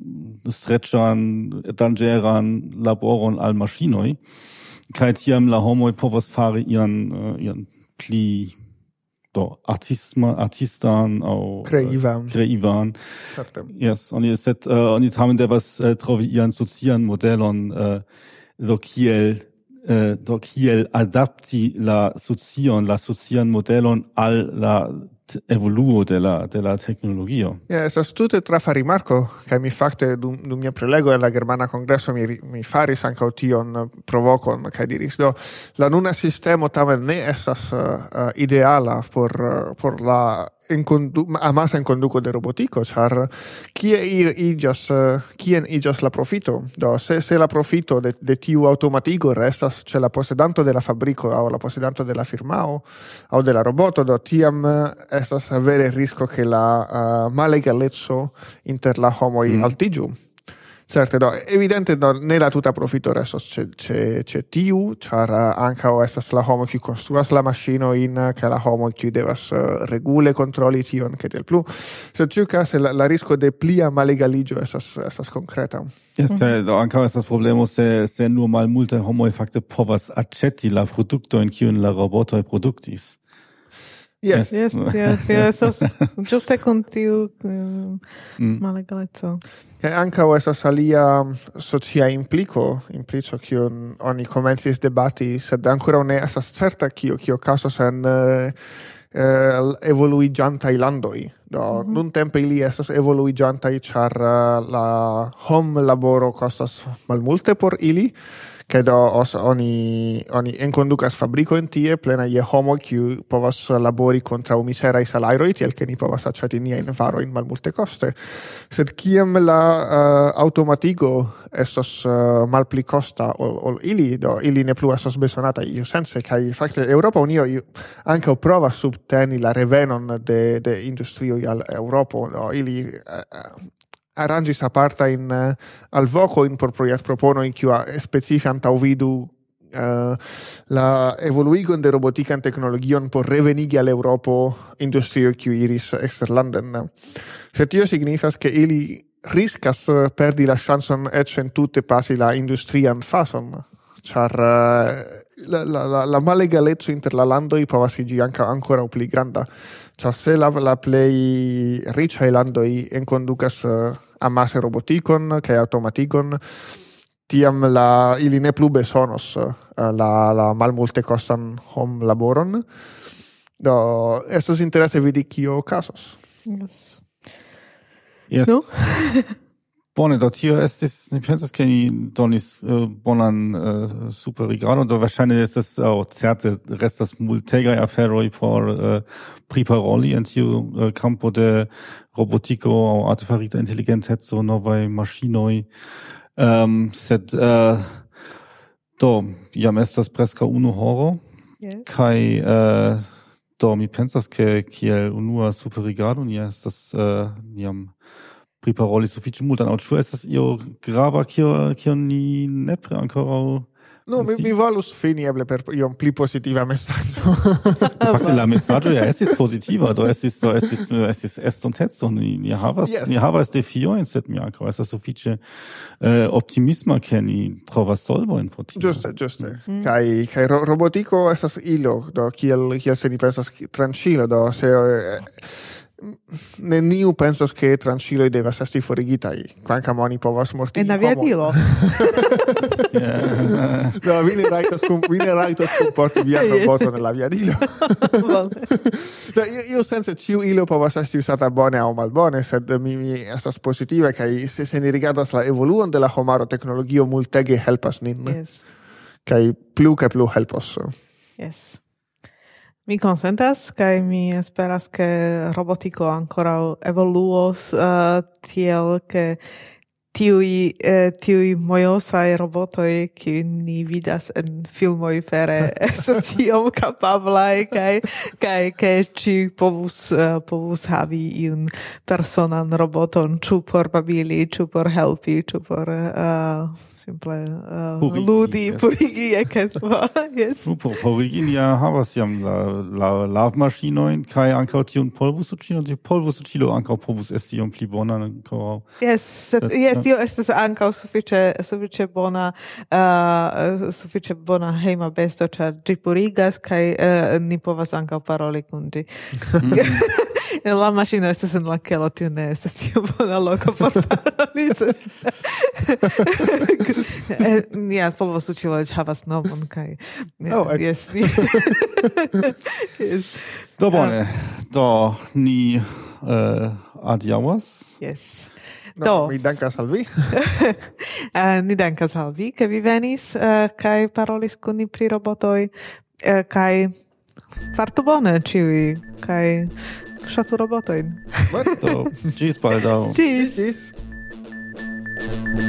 stretchan, dangeran laboron al machinoi, kai tiam la homoi povos fari ian, uh, ian pli do artisma artistan au Kreivan. Uh, kreivan. Certe. Yes, oni set uh, oni tamen devas uh, trovi ian socian modelon uh, do kiel uh, do kiel adapti la socion la socian modelon al la evoluo de la de la tecnologio. Ja, estas tute trafa rimarco, kaj mi fakte dum, dum mia prelego en la germana kongreso mi, mi faris ankaŭ tion provokon, kaj diris, do la nuna sistemo tamen ne estas uh, ideala por, uh, por la encondu amasa en conduco de robotiko, char kie ir igas uh, kien igas la profito. Do se se la profito de, de tiu automatigo restas ĉe la posedanto de la fabriko aŭ la posedanto de la firmao aŭ de la roboto, do tiam uh, estas vere risco che la uh, malegaleco inter la homoi mm. altigiu. Certe, do, evidente, do, ne la tuta profito restos ce, ce, ce tiu, char uh, ancao estas la homo qui construas la machino in, che la homo qui devas uh, regule controlli tion, che del plu. Se ciu case la, la risco de plia malegaligio estas, estas concreta. Yes, mm-hmm. do, ancao estas problemo se, se nur mal multe homoi fakte povas accetti la produkto in kiun la robotoi produktis. Yes, yes, yes, yes, yes. Giuste con tiu um, mm. malegaleco. Che ankaŭ estas alia socia implico, implico kiun oni komencis debati, sed ankoraŭ ne estas certa kio kio okazos en uh, uh, evoluiĝantaj landoj. Do mm-hmm. nuntempe ili estas evoluiĝantaj, ĉar uh, la hom laboro kostas malmulte por ili. Che do os oni oni enconducas fabrico in tie plena je homo kiu povas labori kontraŭ miseraj salajroj, tiel ke ni povas aĉeti niajn varojn malmulte koste. Sed kiam la uh, automatigo estos uh, malpli kosta ol, ol ili, do ili ne plu estos bezonataj iusense, kaj fakte Eŭropa Unio ankaŭ provas subteni la revenon de de industrioj al Eŭropo, do ili uh, arrangis aparta in uh, al voco in por project propono in Q A specific antau vidu uh, la evoluigon de robotica en technologion por revenigi al Europo industrio Q iris exterlanden. Se tio signifas che ili riscas uh, perdi la chanson ec en tutte passi la industrian fason, char uh, la, la, la, la malegalezzo inter la landoi povas igi anca ancora pli granda. Char se la, la plei ricai landoi enconducas uh, amase roboticon, cae automaticon, tiam la, ili ne plu besonos uh, la, la malmulte costan hom laboron. Do, estos interesse vidi kio casos. Yes. Yes. No? Bone, do tio estis, mi pensas che ni donis uh, bonan uh, super rigado, do wahrscheinlich estes au uh, certe restas multegai aferoi por uh, priparoli en tiu uh, campo de robotico au artefarita intelligentezo novai machinoi. Um, sed uh, do, jam estas presca unu horo, yes. kai uh, do mi pensas che kiel unua super rigado ni estas uh, jam priparoli sufiĉe multan, aŭ ĉu estas io grava kio kio ni nepre ankoraŭ? No, mi, mi volus fini eble per iom pli positiva messaggio. Fakte la messaggio ja estis positiva, do estis do estis estis estonteco, ni ni havas yes. ni havas defiojn, sed mi ankaŭ estas sufiĉe uh, optimisma ke ni trovas solvojn por tio. Ĝuste, ĝuste. Mm. Kaj kaj ro robotiko estas ilo, do kiel kiel se ni pensas tranĉilo, do se uh, neniu pensas che tranĉiloj devas esti forigitaj, kvankam oni povas mortigi en aviadilo. Yeah. No, vi ne rajtas kun vi ne rajtas kunporti vian roboton en la aviadilo. Do io, io sense ĉiu ilo povas esti uzata bone aŭ malbone, sed mi, mi estas pozitive, kaj se, se ni rigardas la evoluon de la homaro, teknologio multege helpas nin. Yes. Kaj plu kaj plu helpos. Yes. Mi consentas, kai mi esperas che robotico ancora evoluos uh, tiel che tiui eh, tiui mojosai robotoi kiu ni vidas en filmoi vere estas iom kapablaj kaj kaj ke ci povus uh, povus havi iun personan roboton ĉu por babili, ĉu por helpi, ĉu por uh, simple uh, Purigi, ludi, yes. purigi eketva. Yes. Super, purigi ja havas jam la, la lavmaŝinojn kaj ankaŭ tiun polvosuĉilon. Tiu polvosuĉilo ankaŭ povus esti iom pli bona ankaŭ. Yes, sed, yes, tio estas ankaŭ sufiĉe sufiĉe bona uh, sufiĉe bona hejma besto, ĉar ĝi purigas kaj uh, ni povas ankaŭ paroli kun ĝi. La maŝino estas en la kelo, tio ne estas tio bona loko por paroli. Ja, polvosuĉilo havas nomon kaj Oh, yes. Yes. Do bone, do ni uh, adiaŭas. Yes. No, Do. mi dankas al vi. Uh, ni dankas al vi, ke vi venis uh, kaj parolis kun ni pri robotoj uh, kaj fartu bone ĉiuj kaj ŝatu robotojn. Do, ĝis baldaŭ. Ĝis. Ĝis.